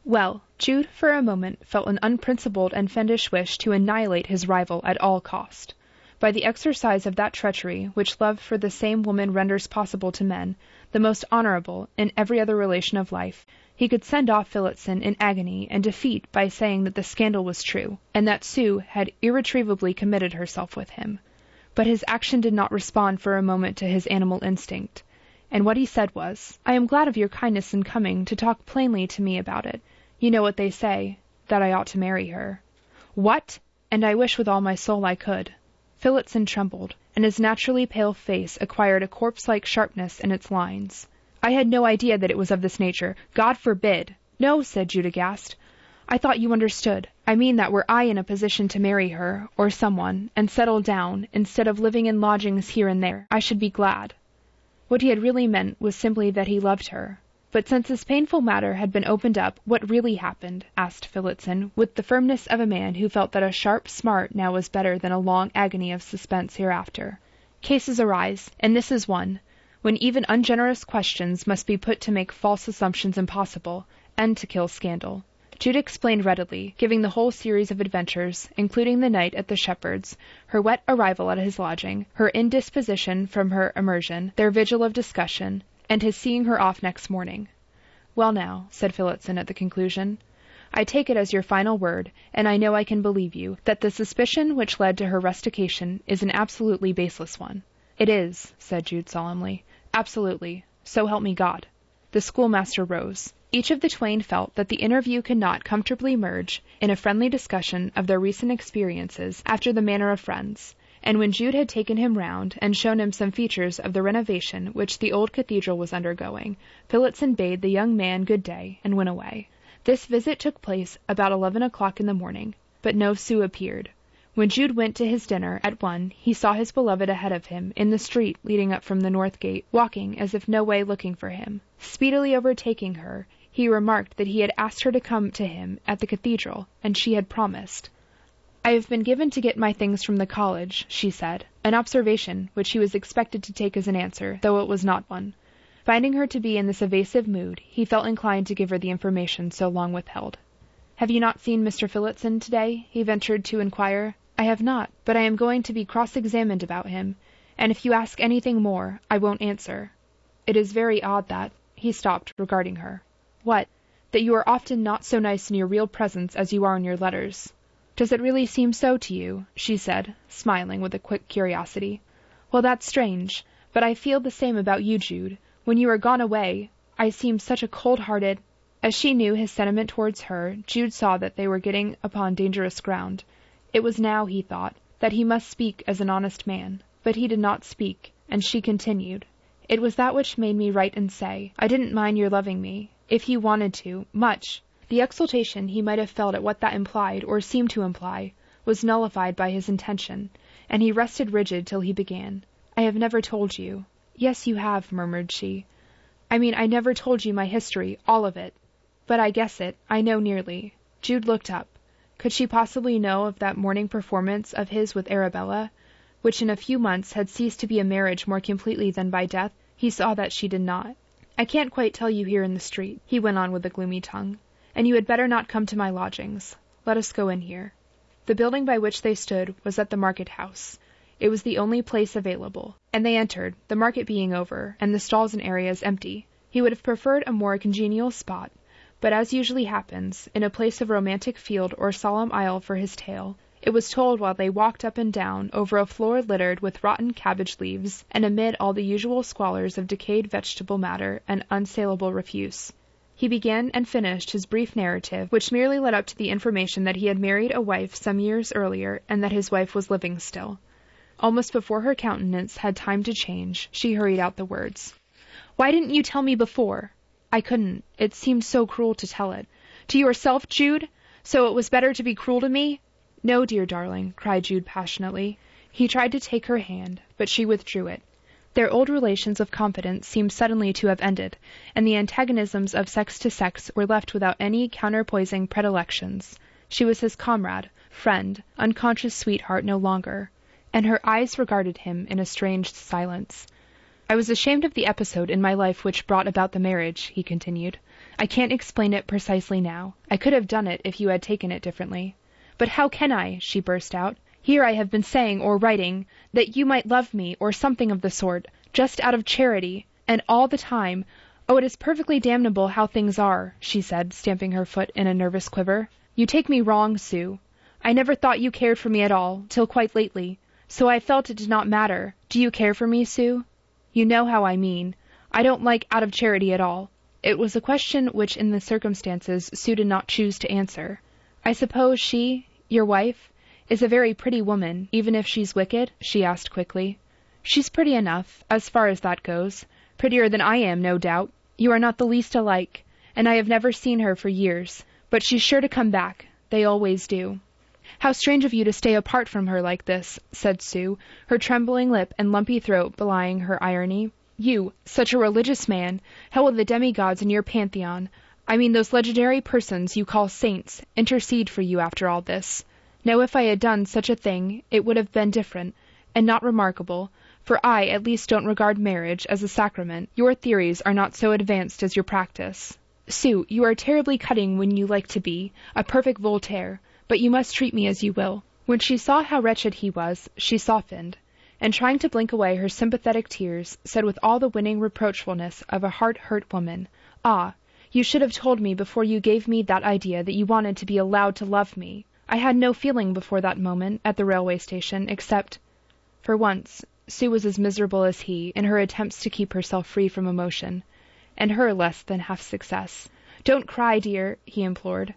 Well, Jude for a moment felt an unprincipled and fiendish wish to annihilate his rival at all cost. By the exercise of that treachery which love for the same woman renders possible to men, the most honorable in every other relation of life, he could send off Phillotson in agony and defeat by saying that the scandal was true, and that Sue had irretrievably committed herself with him. But his action did not respond for a moment to his animal instinct, and what he said was, "I am glad of your kindness in coming to talk plainly to me about it. You know what they say, that I ought to marry her." "What? And I wish with all my soul I could." Phillotson trembled, and his naturally pale face acquired a corpse-like sharpness in its lines. "I had no idea that it was of this nature. God forbid!" "No," said Jude aghast. "I thought you understood. I mean that were I in a position to marry her, or someone, and settle down, instead of living in lodgings here and there, I should be glad." What he had really meant was simply that he loved her. But since this painful matter had been opened up, what really happened? Asked Phillotson, with the firmness of a man who felt that a sharp smart now was better than a long agony of suspense hereafter. "Cases arise, and this is one, when even ungenerous questions must be put to make false assumptions impossible, and to kill scandal." Jude explained readily, giving the whole series of adventures, including the night at the Shepherd's, her wet arrival at his lodging, her indisposition from her immersion, their vigil of discussion, and his seeing her off next morning. "Well now," said Phillotson at the conclusion, "I take it as your final word, and I know I can believe you, that the suspicion which led to her rustication is an absolutely baseless one." "It is," said Jude solemnly. "Absolutely. So help me God." The schoolmaster rose. Each of the twain felt that the interview could not comfortably merge in a friendly discussion of their recent experiences after the manner of friends, and when Jude had taken him round and shown him some features of the renovation which the old cathedral was undergoing, Phillotson bade the young man good day and went away. This visit took place about eleven o'clock in the morning, but no Sue appeared. When Jude went to his dinner at one, he saw his beloved ahead of him in the street leading up from the north gate, walking as if no way looking for him. Speedily overtaking her, he remarked that he had asked her to come to him at the cathedral, and she had promised. "I have been given to get my things from the college," she said, an observation which he was expected to take as an answer, though it was not one. Finding her to be in this evasive mood, he felt inclined to give her the information so long withheld. "Have you not seen Mister Phillotson today?" he ventured to inquire. "I have not, but I am going to be cross-examined about him, and if you ask anything more, I won't answer. It is very odd that—" He stopped, regarding her. "What?" "That you are often not so nice in your real presence as you are in your letters." "Does it really seem so to you?" she said, smiling with a quick curiosity. "Well, that's strange, but I feel the same about you, Jude. When you are gone away, I seem such a cold-hearted—" As she knew his sentiment towards her, Jude saw that they were getting upon dangerous ground. It was now, he thought, that he must speak as an honest man. But he did not speak, and she continued. "It was that which made me write and say, I didn't mind your loving me, if you wanted to, much." The exultation he might have felt at what that implied, or seemed to imply, was nullified by his intention, and he rested rigid till he began. "I have never told you." "Yes, you have," murmured she. "I mean I never told you my history, all of it. But I guess it, I know nearly." Jude looked up. Could she possibly know of that morning performance of his with Arabella, which in a few months had ceased to be a marriage more completely than by death? He saw that she did not. "I can't quite tell you here in the street," he went on with a gloomy tongue, "and you had better not come to my lodgings. Let us go in here." The building by which they stood was at the market-house. It was the only place available, and they entered, the market being over, and the stalls and areas empty. He would have preferred a more congenial spot, but as usually happens, in a place of romantic field or solemn aisle for his tale, it was told while they walked up and down over a floor littered with rotten cabbage leaves, and amid all the usual squalors of decayed vegetable matter and unsaleable refuse. He began and finished his brief narrative, which merely led up to the information that he had married a wife some years earlier, and that his wife was living still. Almost before her countenance had time to change, she hurried out the words. "Why didn't you tell me before?" "I couldn't. It seemed so cruel to tell it." "To yourself, Jude? So it was better to be cruel to me?" "No, dear darling," cried Jude passionately. He tried to take her hand, but she withdrew it. Their old relations of confidence seemed suddenly to have ended, and the antagonisms of sex to sex were left without any counterpoising predilections. She was his comrade, friend, unconscious sweetheart no longer, and her eyes regarded him in a strange silence. "I was ashamed of the episode in my life which brought about the marriage," he continued. I can't explain it precisely now. I could have done it if you had taken it differently. But how can I? She burst out. Here I have been saying or writing that you might love me, or something of the sort, just out of charity, and all the time— Oh, it is perfectly damnable how things are, she said, stamping her foot in a nervous quiver. You take me wrong, Sue. I never thought you cared for me at all, till quite lately, so I felt it did not matter. Do you care for me, Sue? You know how I mean. I don't like out of charity at all. It was a question which, in the circumstances, Sue did not choose to answer. I suppose she, your wife, is a very pretty woman, even if she's wicked? She asked quickly. She's pretty enough, as far as that goes. Prettier than I am, no doubt. You are not the least alike, and I have never seen her for years. But she's sure to come back. They always do. How strange of you to stay apart from her like this, said Sue, her trembling lip and lumpy throat belying her irony. You, such a religious man, how will the demigods in your pantheon, I mean those legendary persons you call saints, intercede for you after all this? Now if I had done such a thing, it would have been different, and not remarkable, for I at least don't regard marriage as a sacrament. Your theories are not so advanced as your practice. Sue, you are terribly cutting when you like to be, a perfect Voltaire, but you must treat me as you will. When she saw how wretched he was, she softened, and trying to blink away her sympathetic tears, said with all the winning reproachfulness of a heart-hurt woman, Ah, you should have told me before you gave me that idea that you wanted to be allowed to love me. I had no feeling before that moment at the railway station, except— For once, Sue was as miserable as he in her attempts to keep herself free from emotion, and her less than half success. Don't cry, dear, he implored.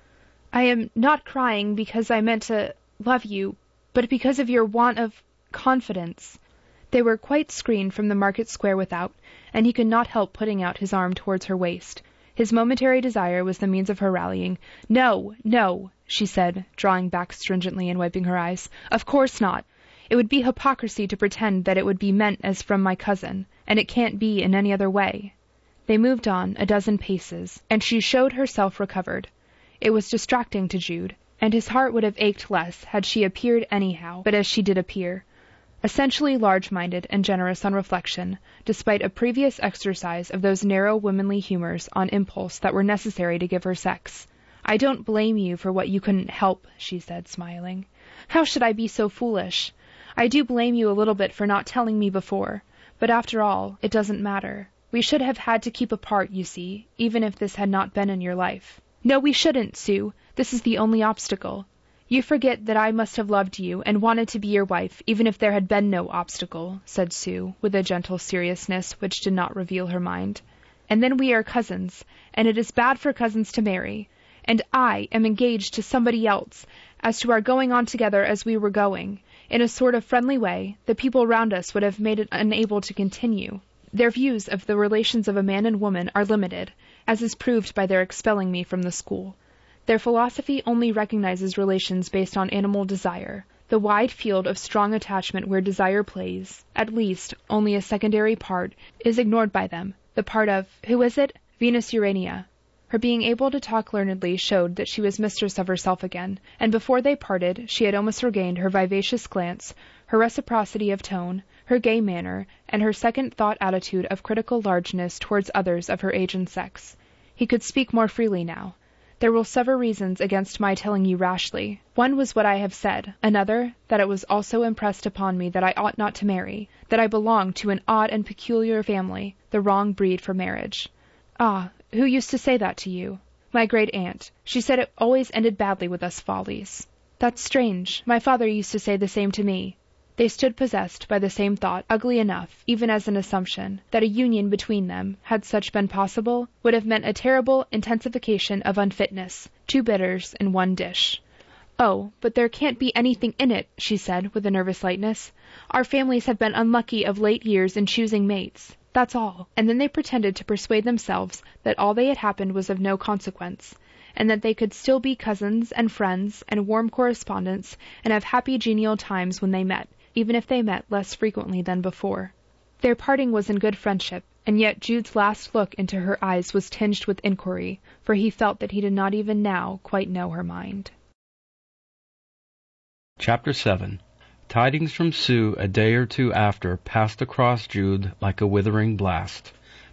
I am not crying because I meant to love you, but because of your want of confidence. They were quite screened from the market square without, and he could not help putting out his arm towards her waist. His momentary desire was the means of her rallying. No, no, she said, drawing back stringently and wiping her eyes. Of course not. It would be hypocrisy to pretend that it would be meant as from my cousin, and it can't be in any other way. They moved on a dozen paces, and she showed herself recovered. It was distracting to Jude, and his heart would have ached less had she appeared anyhow, but as she did appear, essentially large-minded and generous on reflection, despite a previous exercise of those narrow womanly humours on impulse that were necessary to give her sex. I don't blame you for what you couldn't help, she said, smiling. How should I be so foolish? I do blame you a little bit for not telling me before, but after all, it doesn't matter. We should have had to keep apart, you see, even if this had not been in your life. No, we shouldn't, Sue. This is the only obstacle. You forget that I must have loved you and wanted to be your wife, even if there had been no obstacle, said Sue, with a gentle seriousness which did not reveal her mind. And then we are cousins, and it is bad for cousins to marry. And I am engaged to somebody else. As to our going on together as we were going, in a sort of friendly way, the people round us would have made it unable to continue. Their views of the relations of a man and woman are limited, as is proved by their expelling me from the school. Their philosophy only recognizes relations based on animal desire. The wide field of strong attachment where desire plays, at least, only a secondary part, is ignored by them. The part of, who is it? Venus Urania. Her being able to talk learnedly showed that she was mistress of herself again, and before they parted she had almost regained her vivacious glance, her reciprocity of tone, her gay manner, and her second-thought attitude of critical largeness towards others of her age and sex. He could speak more freely now. There were several reasons against my telling you rashly. One was what I have said. Another, that it was also impressed upon me that I ought not to marry, that I belonged to an odd and peculiar family, the wrong breed for marriage. Ah, who used to say that to you? My great-aunt. She said it always ended badly with us Follies. That's strange. My father used to say the same to me. They stood possessed by the same thought, ugly enough, even as an assumption, that a union between them, had such been possible, would have meant a terrible intensification of unfitness, two bitters in one dish. Oh, but there can't be anything in it, she said, with a nervous lightness. Our families have been unlucky of late years in choosing mates. That's all. And then they pretended to persuade themselves that all that had happened was of no consequence, and that they could still be cousins and friends and warm correspondents and have happy genial times when they met, even if they met less frequently than before. Their parting was in good friendship, and yet Jude's last look into her eyes was tinged with inquiry, for he felt that he did not even now quite know her mind. Chapter seven. Tidings from Sue a day or two after passed across Jude like a withering blast.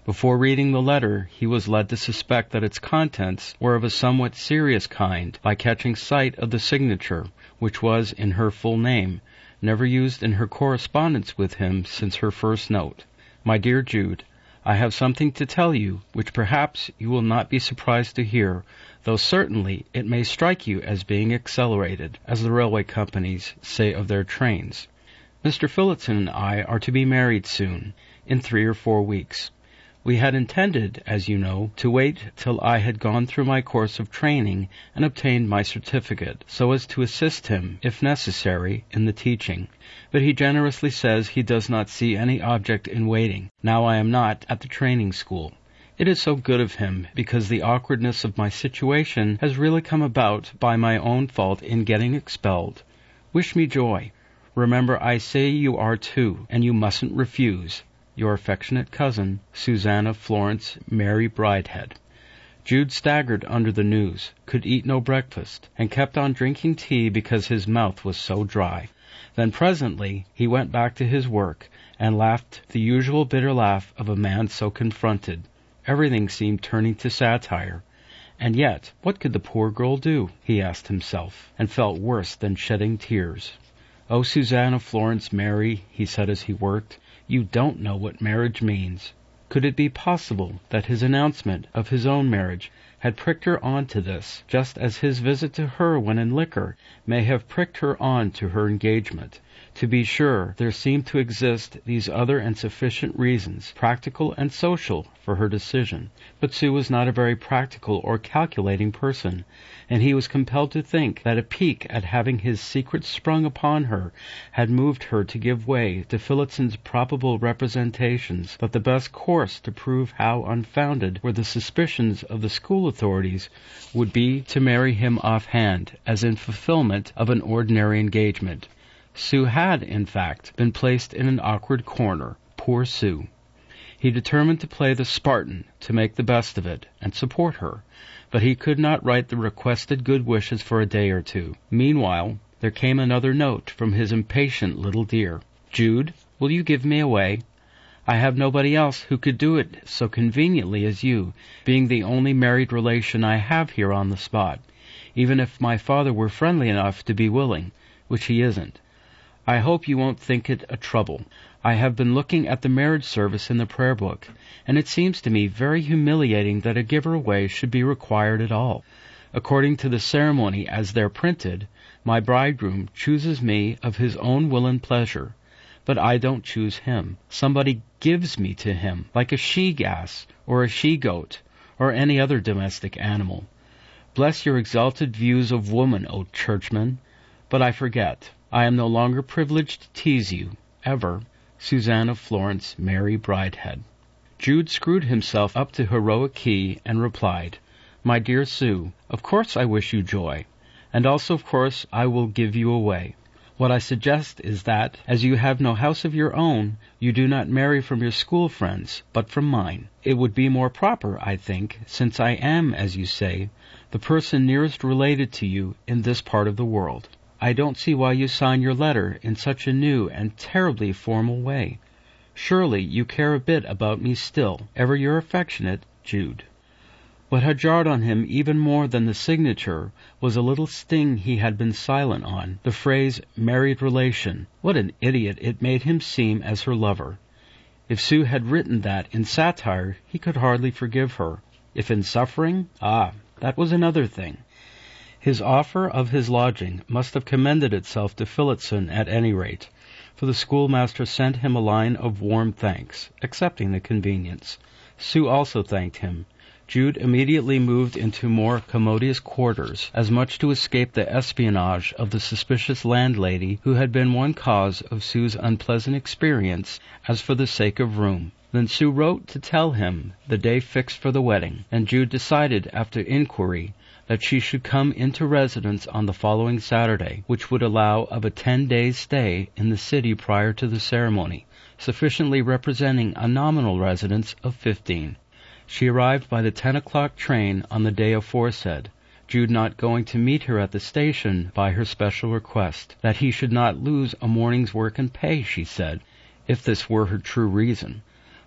Before reading the letter, he was led to suspect that its contents were of a somewhat serious kind by catching sight of the signature, which was in her full name, never used in her correspondence with him since her first note. My dear Jude, I have something to tell you which perhaps you will not be surprised to hear, though certainly it may strike you as being accelerated, as the railway companies say of their trains. Mister Phillotson and I are to be married soon, in three or four weeks. We had intended, as you know, to wait till I had gone through my course of training and obtained my certificate, so as to assist him, if necessary, in the teaching. But he generously says he does not see any object in waiting, now I am not at the training school. It is so good of him, because the awkwardness of my situation has really come about by my own fault in getting expelled. Wish me joy. Remember I say you are too, and you mustn't refuse. Your affectionate cousin, Susanna Florence Mary Bridehead. Jude staggered under the news, could eat no breakfast, and kept on drinking tea because his mouth was so dry. Then presently he went back to his work, and laughed the usual bitter laugh of a man so confronted. Everything seemed turning to satire. And yet, what could the poor girl do? He asked himself, and felt worse than shedding tears. Oh, Susanna Florence Mary, he said as he worked, you don't know what marriage means. Could it be possible that his announcement of his own marriage had pricked her on to this, just as his visit to her when in liquor may have pricked her on to her engagement? To be sure, there seemed to exist these other and sufficient reasons, practical and social, for her decision. But Sue was not a very practical or calculating person, and he was compelled to think that a pique at having his secret sprung upon her had moved her to give way to Phillotson's probable representations that the best course to prove how unfounded were the suspicions of the school authorities would be to marry him offhand, as in fulfillment of an ordinary engagement. Sue had, in fact, been placed in an awkward corner. Poor Sue. He determined to play the Spartan, to make the best of it, and support her, but he could not write the requested good wishes for a day or two. Meanwhile, there came another note from his impatient little dear. Jude, will you give me away? I have nobody else who could do it so conveniently as you, being the only married relation I have here on the spot, even if my father were friendly enough to be willing, which he isn't. I hope you won't think it a trouble. I have been looking at the marriage service in the prayer book, and it seems to me very humiliating that a giver away should be required at all. According to the ceremony as they're printed, my bridegroom chooses me of his own will and pleasure, but I don't choose him. Somebody gives me to him, like a she-gas, or a she-goat, or any other domestic animal. Bless your exalted views of woman, O churchman! But I forget. I am no longer privileged to tease you. Ever, Susanna Florence Mary Bridehead. Jude screwed himself up to heroic key and replied, My dear Sue, of course I wish you joy, and also of course I will give you away. What I suggest is that, as you have no house of your own, you do not marry from your school friends, but from mine. It would be more proper, I think, since I am, as you say, the person nearest related to you in this part of the world. I don't see why you sign your letter in such a new and terribly formal way. Surely you care a bit about me still. Ever your affectionate, Jude. What had jarred on him even more than the signature was a little sting he had been silent on, the phrase married relation. What an idiot it made him seem as her lover. If Sue had written that in satire, he could hardly forgive her. If in suffering, ah, that was another thing. His offer of his lodging must have commended itself to Phillotson at any rate, for the schoolmaster sent him a line of warm thanks, accepting the convenience. Sue also thanked him. Jude immediately moved into more commodious quarters, as much to escape the espionage of the suspicious landlady who had been one cause of Sue's unpleasant experience as for the sake of room. Then Sue wrote to tell him the day fixed for the wedding, and Jude decided after inquiry that she should come into residence on the following Saturday, which would allow of a ten days' stay in the city prior to the ceremony, sufficiently representing a nominal residence of fifteen. She arrived by the ten o'clock train on the day aforesaid, Jude not going to meet her at the station by her special request, that he should not lose a morning's work and pay, she said, if this were her true reason.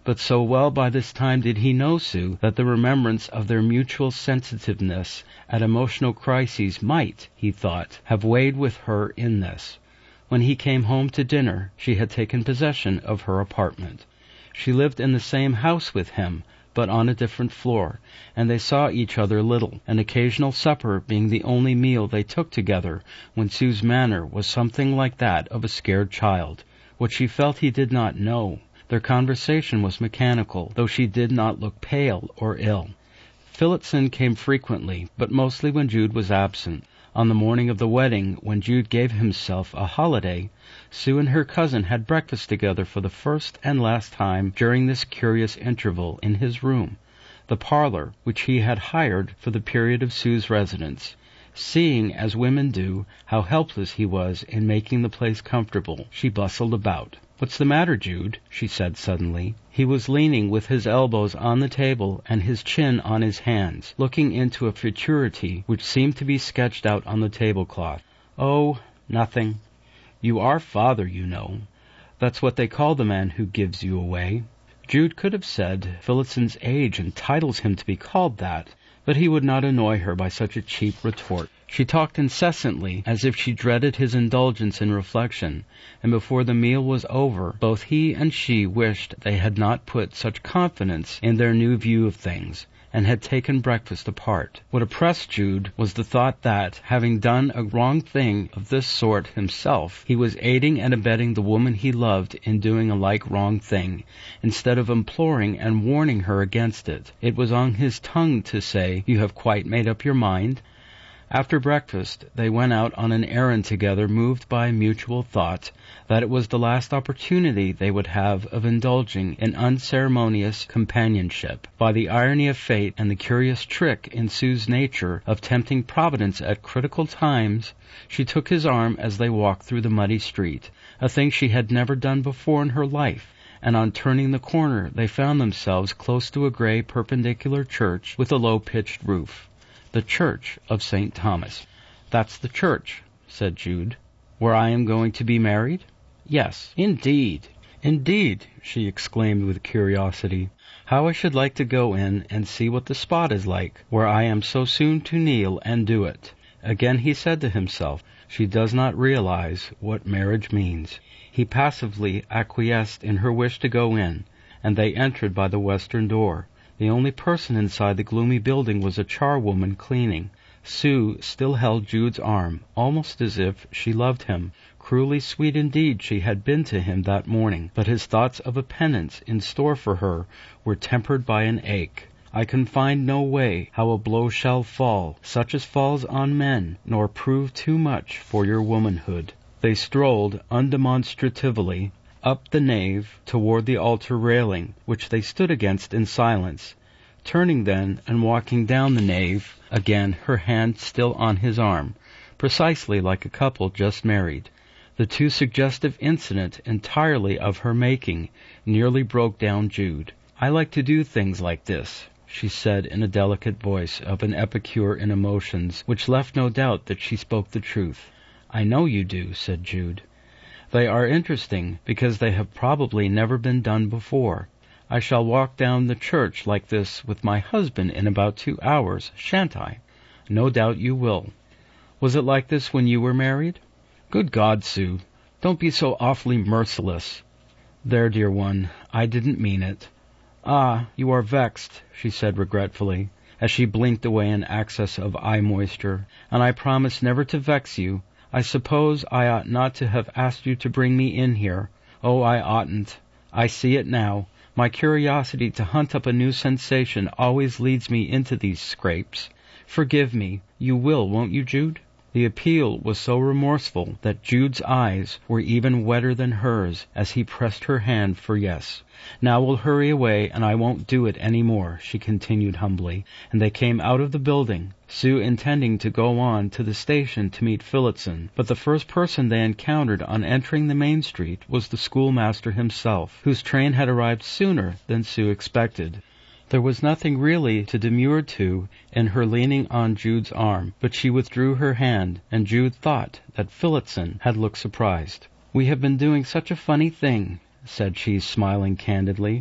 But so well by this time did he know Sue that the remembrance of their mutual sensitiveness at emotional crises might, he thought, have weighed with her in this. When he came home to dinner, she had taken possession of her apartment. She lived in the same house with him, but on a different floor, and they saw each other little, an occasional supper being the only meal they took together, when Sue's manner was something like that of a scared child. What she felt he did not know. Their conversation was mechanical, though she did not look pale or ill. Phillotson came frequently, but mostly when Jude was absent. On the morning of the wedding, when Jude gave himself a holiday, Sue and her cousin had breakfast together for the first and last time during this curious interval in his room, the parlor which he had hired for the period of Sue's residence. Seeing, as women do, how helpless he was in making the place comfortable, she bustled about. "What's the matter, Jude?" she said suddenly. He was leaning with his elbows on the table and his chin on his hands, looking into a futurity which seemed to be sketched out on the tablecloth. "Oh, nothing. You are father, you know. That's what they call the man who gives you away." Jude could have said Phillotson's age entitles him to be called that, but he would not annoy her by such a cheap retort. She talked incessantly, as if she dreaded his indulgence in reflection, and before the meal was over, both he and she wished they had not put such confidence in their new view of things, and had taken breakfast apart. What oppressed Jude was the thought that, having done a wrong thing of this sort himself, he was aiding and abetting the woman he loved in doing a like wrong thing, instead of imploring and warning her against it. It was on his tongue to say, "You have quite made up your mind?" After breakfast, they went out on an errand together, moved by mutual thought that it was the last opportunity they would have of indulging in unceremonious companionship. By the irony of fate and the curious trick in Sue's nature of tempting Providence at critical times, she took his arm as they walked through the muddy street, a thing she had never done before in her life, and on turning the corner they found themselves close to a gray perpendicular church with a low-pitched roof. The Church of Saint Thomas. "That's the church," said Jude. "Where I am going to be married?" "Yes." "Indeed." "Indeed," she exclaimed with curiosity. "How I should like to go in and see what the spot is like, where I am so soon to kneel and do it." Again he said to himself, "She does not realize what marriage means." He passively acquiesced in her wish to go in, and they entered by the western door. The only person inside the gloomy building was a charwoman cleaning. Sue still held Jude's arm, almost as if she loved him. Cruelly sweet indeed she had been to him that morning, but his thoughts of a penance in store for her were tempered by an ache. "I can find no way how a blow shall fall, such as falls on men, nor prove too much for your womanhood." They strolled undemonstratively up the nave toward the altar railing, which they stood against in silence, turning then and walking down the nave, again her hand still on his arm, precisely like a couple just married. The too suggestive incident entirely of her making nearly broke down Jude. "I like to do things like this," she said in a delicate voice of an epicure in emotions, which left no doubt that she spoke the truth. "I know you do," said Jude. "They are interesting because they have probably never been done before. I shall walk down the church like this with my husband in about two hours, shan't I?" "No doubt you will." "Was it like this when you were married?" "Good God, Sue, don't be so awfully merciless." "There, dear one, I didn't mean it." "Ah, you are vexed," she said regretfully, as she blinked away an access of eye moisture, "and I promise never to vex you. I suppose I ought not to have asked you to bring me in here. Oh, I oughtn't. I see it now. My curiosity to hunt up a new sensation always leads me into these scrapes. Forgive me. You will, won't you, Jude?" The appeal was so remorseful that Jude's eyes were even wetter than hers as he pressed her hand for yes. "Now we'll hurry away, and I won't do it any more," she continued humbly, and they came out of the building, Sue intending to go on to the station to meet Phillotson. But the first person they encountered on entering the main street was the schoolmaster himself, whose train had arrived sooner than Sue expected. There was nothing really to demur to in her leaning on Jude's arm, but she withdrew her hand, and Jude thought that Phillotson had looked surprised. "We have been doing such a funny thing," said she, smiling candidly.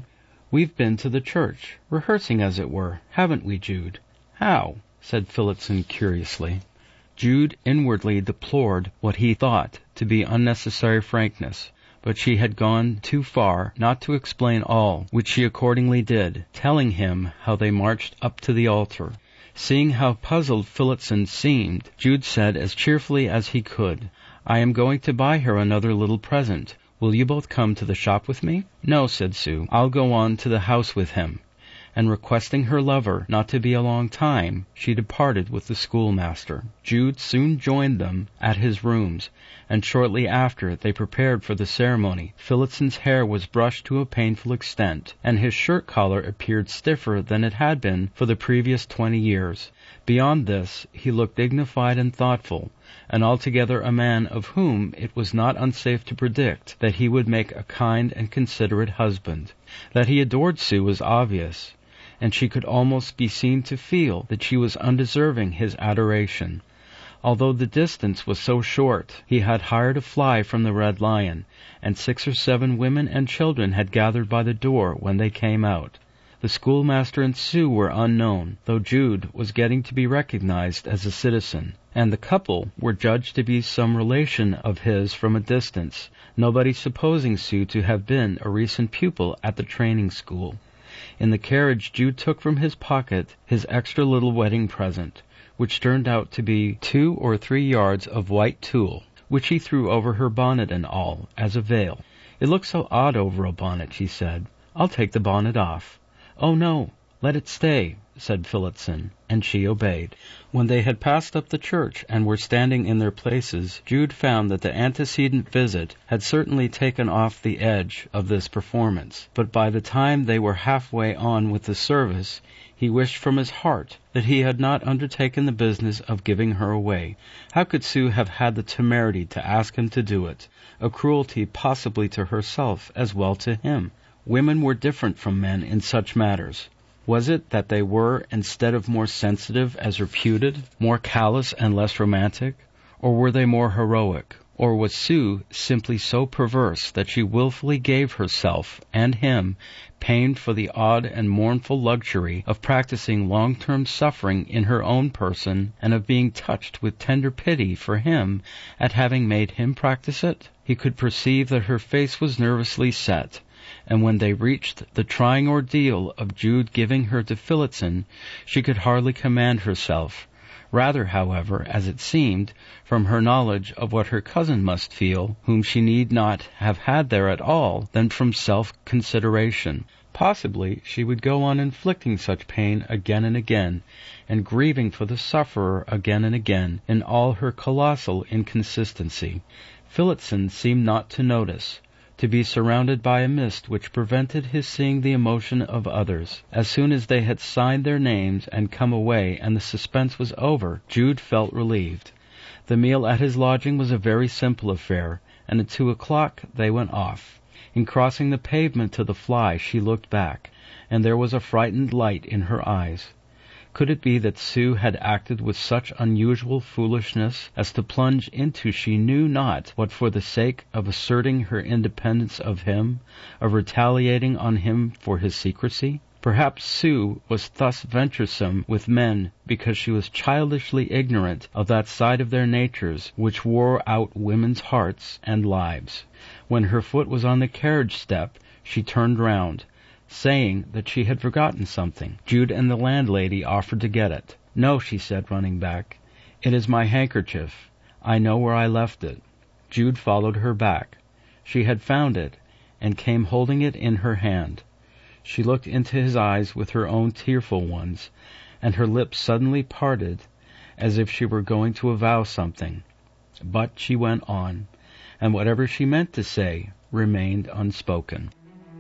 We've been to the church, rehearsing as it were, haven't we, Jude?" "How?" said Phillotson curiously. Jude inwardly deplored what he thought to be unnecessary frankness, but she had gone too far not to explain all, which she accordingly did, telling him how they marched up to the altar. Seeing how puzzled Phillotson seemed, Jude said as cheerfully as he could, "I am going to buy her another little present. Will you both come to the shop with me?" "No," said Sue, "I'll go on to the house with him." And requesting her lover not to be a long time, she departed with the schoolmaster. Jude soon joined them at his rooms, and shortly after they prepared for the ceremony. Phillotson's hair was brushed to a painful extent, and his shirt collar appeared stiffer than it had been for the previous twenty years. Beyond this, he looked dignified and thoughtful, and altogether a man of whom it was not unsafe to predict that he would make a kind and considerate husband. That he adored Sue was obvious, and she could almost be seen to feel that she was undeserving his adoration. Although the distance was so short, he had hired a fly from the Red Lion, and six or seven women and children had gathered by the door when they came out. The schoolmaster and Sue were unknown, though Jude was getting to be recognized as a citizen, and the couple were judged to be some relation of his from a distance, nobody supposing Sue to have been a recent pupil at the training school. In the carriage, Jude took from his pocket his extra little wedding present, which turned out to be two or three yards of white tulle, which he threw over her bonnet and all, as a veil. "It looks so odd over a bonnet," she said. "I'll take the bonnet off." "Oh, no, let it stay," said Phillotson, and she obeyed. When they had passed up the church and were standing in their places, Jude found that the antecedent visit had certainly taken off the edge of this performance, but by the time they were halfway on with the service, he wished from his heart that he had not undertaken the business of giving her away. How could Sue have had the temerity to ask him to do it? A cruelty possibly to herself as well to him. Women were different from men in such matters. Was it that they were, instead of more sensitive as reputed, more callous and less romantic? Or were they more heroic? Or was Sue simply so perverse that she willfully gave herself and him pain for the odd and mournful luxury of practicing long-term suffering in her own person, and of being touched with tender pity for him at having made him practice it? He could perceive that her face was nervously set, and when they reached the trying ordeal of Jude giving her to Phillotson, she could hardly command herself. Rather, however, as it seemed, from her knowledge of what her cousin must feel, whom she need not have had there at all, than from self-consideration. Possibly she would go on inflicting such pain again and again, and grieving for the sufferer again and again, in all her colossal inconsistency. Phillotson seemed not to notice, to be surrounded by a mist which prevented his seeing the emotion of others. As soon as they had signed their names and come away and the suspense was over, Jude felt relieved. The meal at his lodging was a very simple affair, and at two o'clock they went off. In crossing the pavement to the fly she looked back, and there was a frightened light in her eyes. Could it be that Sue had acted with such unusual foolishness as to plunge into she knew not what for the sake of asserting her independence of him, of retaliating on him for his secrecy? Perhaps Sue was thus venturesome with men because she was childishly ignorant of that side of their natures which wore out women's hearts and lives. When her foot was on the carriage step, she turned round, saying that she had forgotten something. Jude and the landlady offered to get it. "No," she said, running back. "It is my handkerchief. I know where I left it." Jude followed her back. She had found it, and came holding it in her hand. She looked into his eyes with her own tearful ones, and her lips suddenly parted, as if she were going to avow something. But she went on, and whatever she meant to say remained unspoken.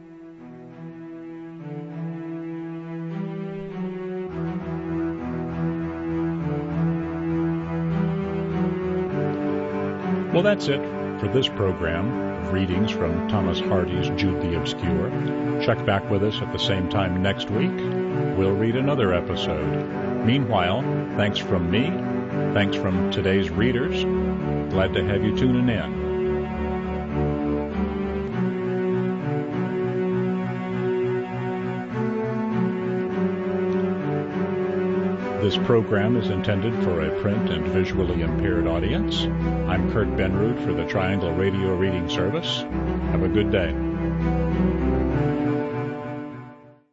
Well, that's it for this program of readings from Thomas Hardy's Jude the Obscure. Check back with us at the same time next week. We'll read another episode. Meanwhile, thanks from me, thanks from today's readers. Glad to have you tuning in. This program is intended for a print and visually impaired audience. I'm Kurt Benrud for the Triangle Radio Reading Service. Have a good day.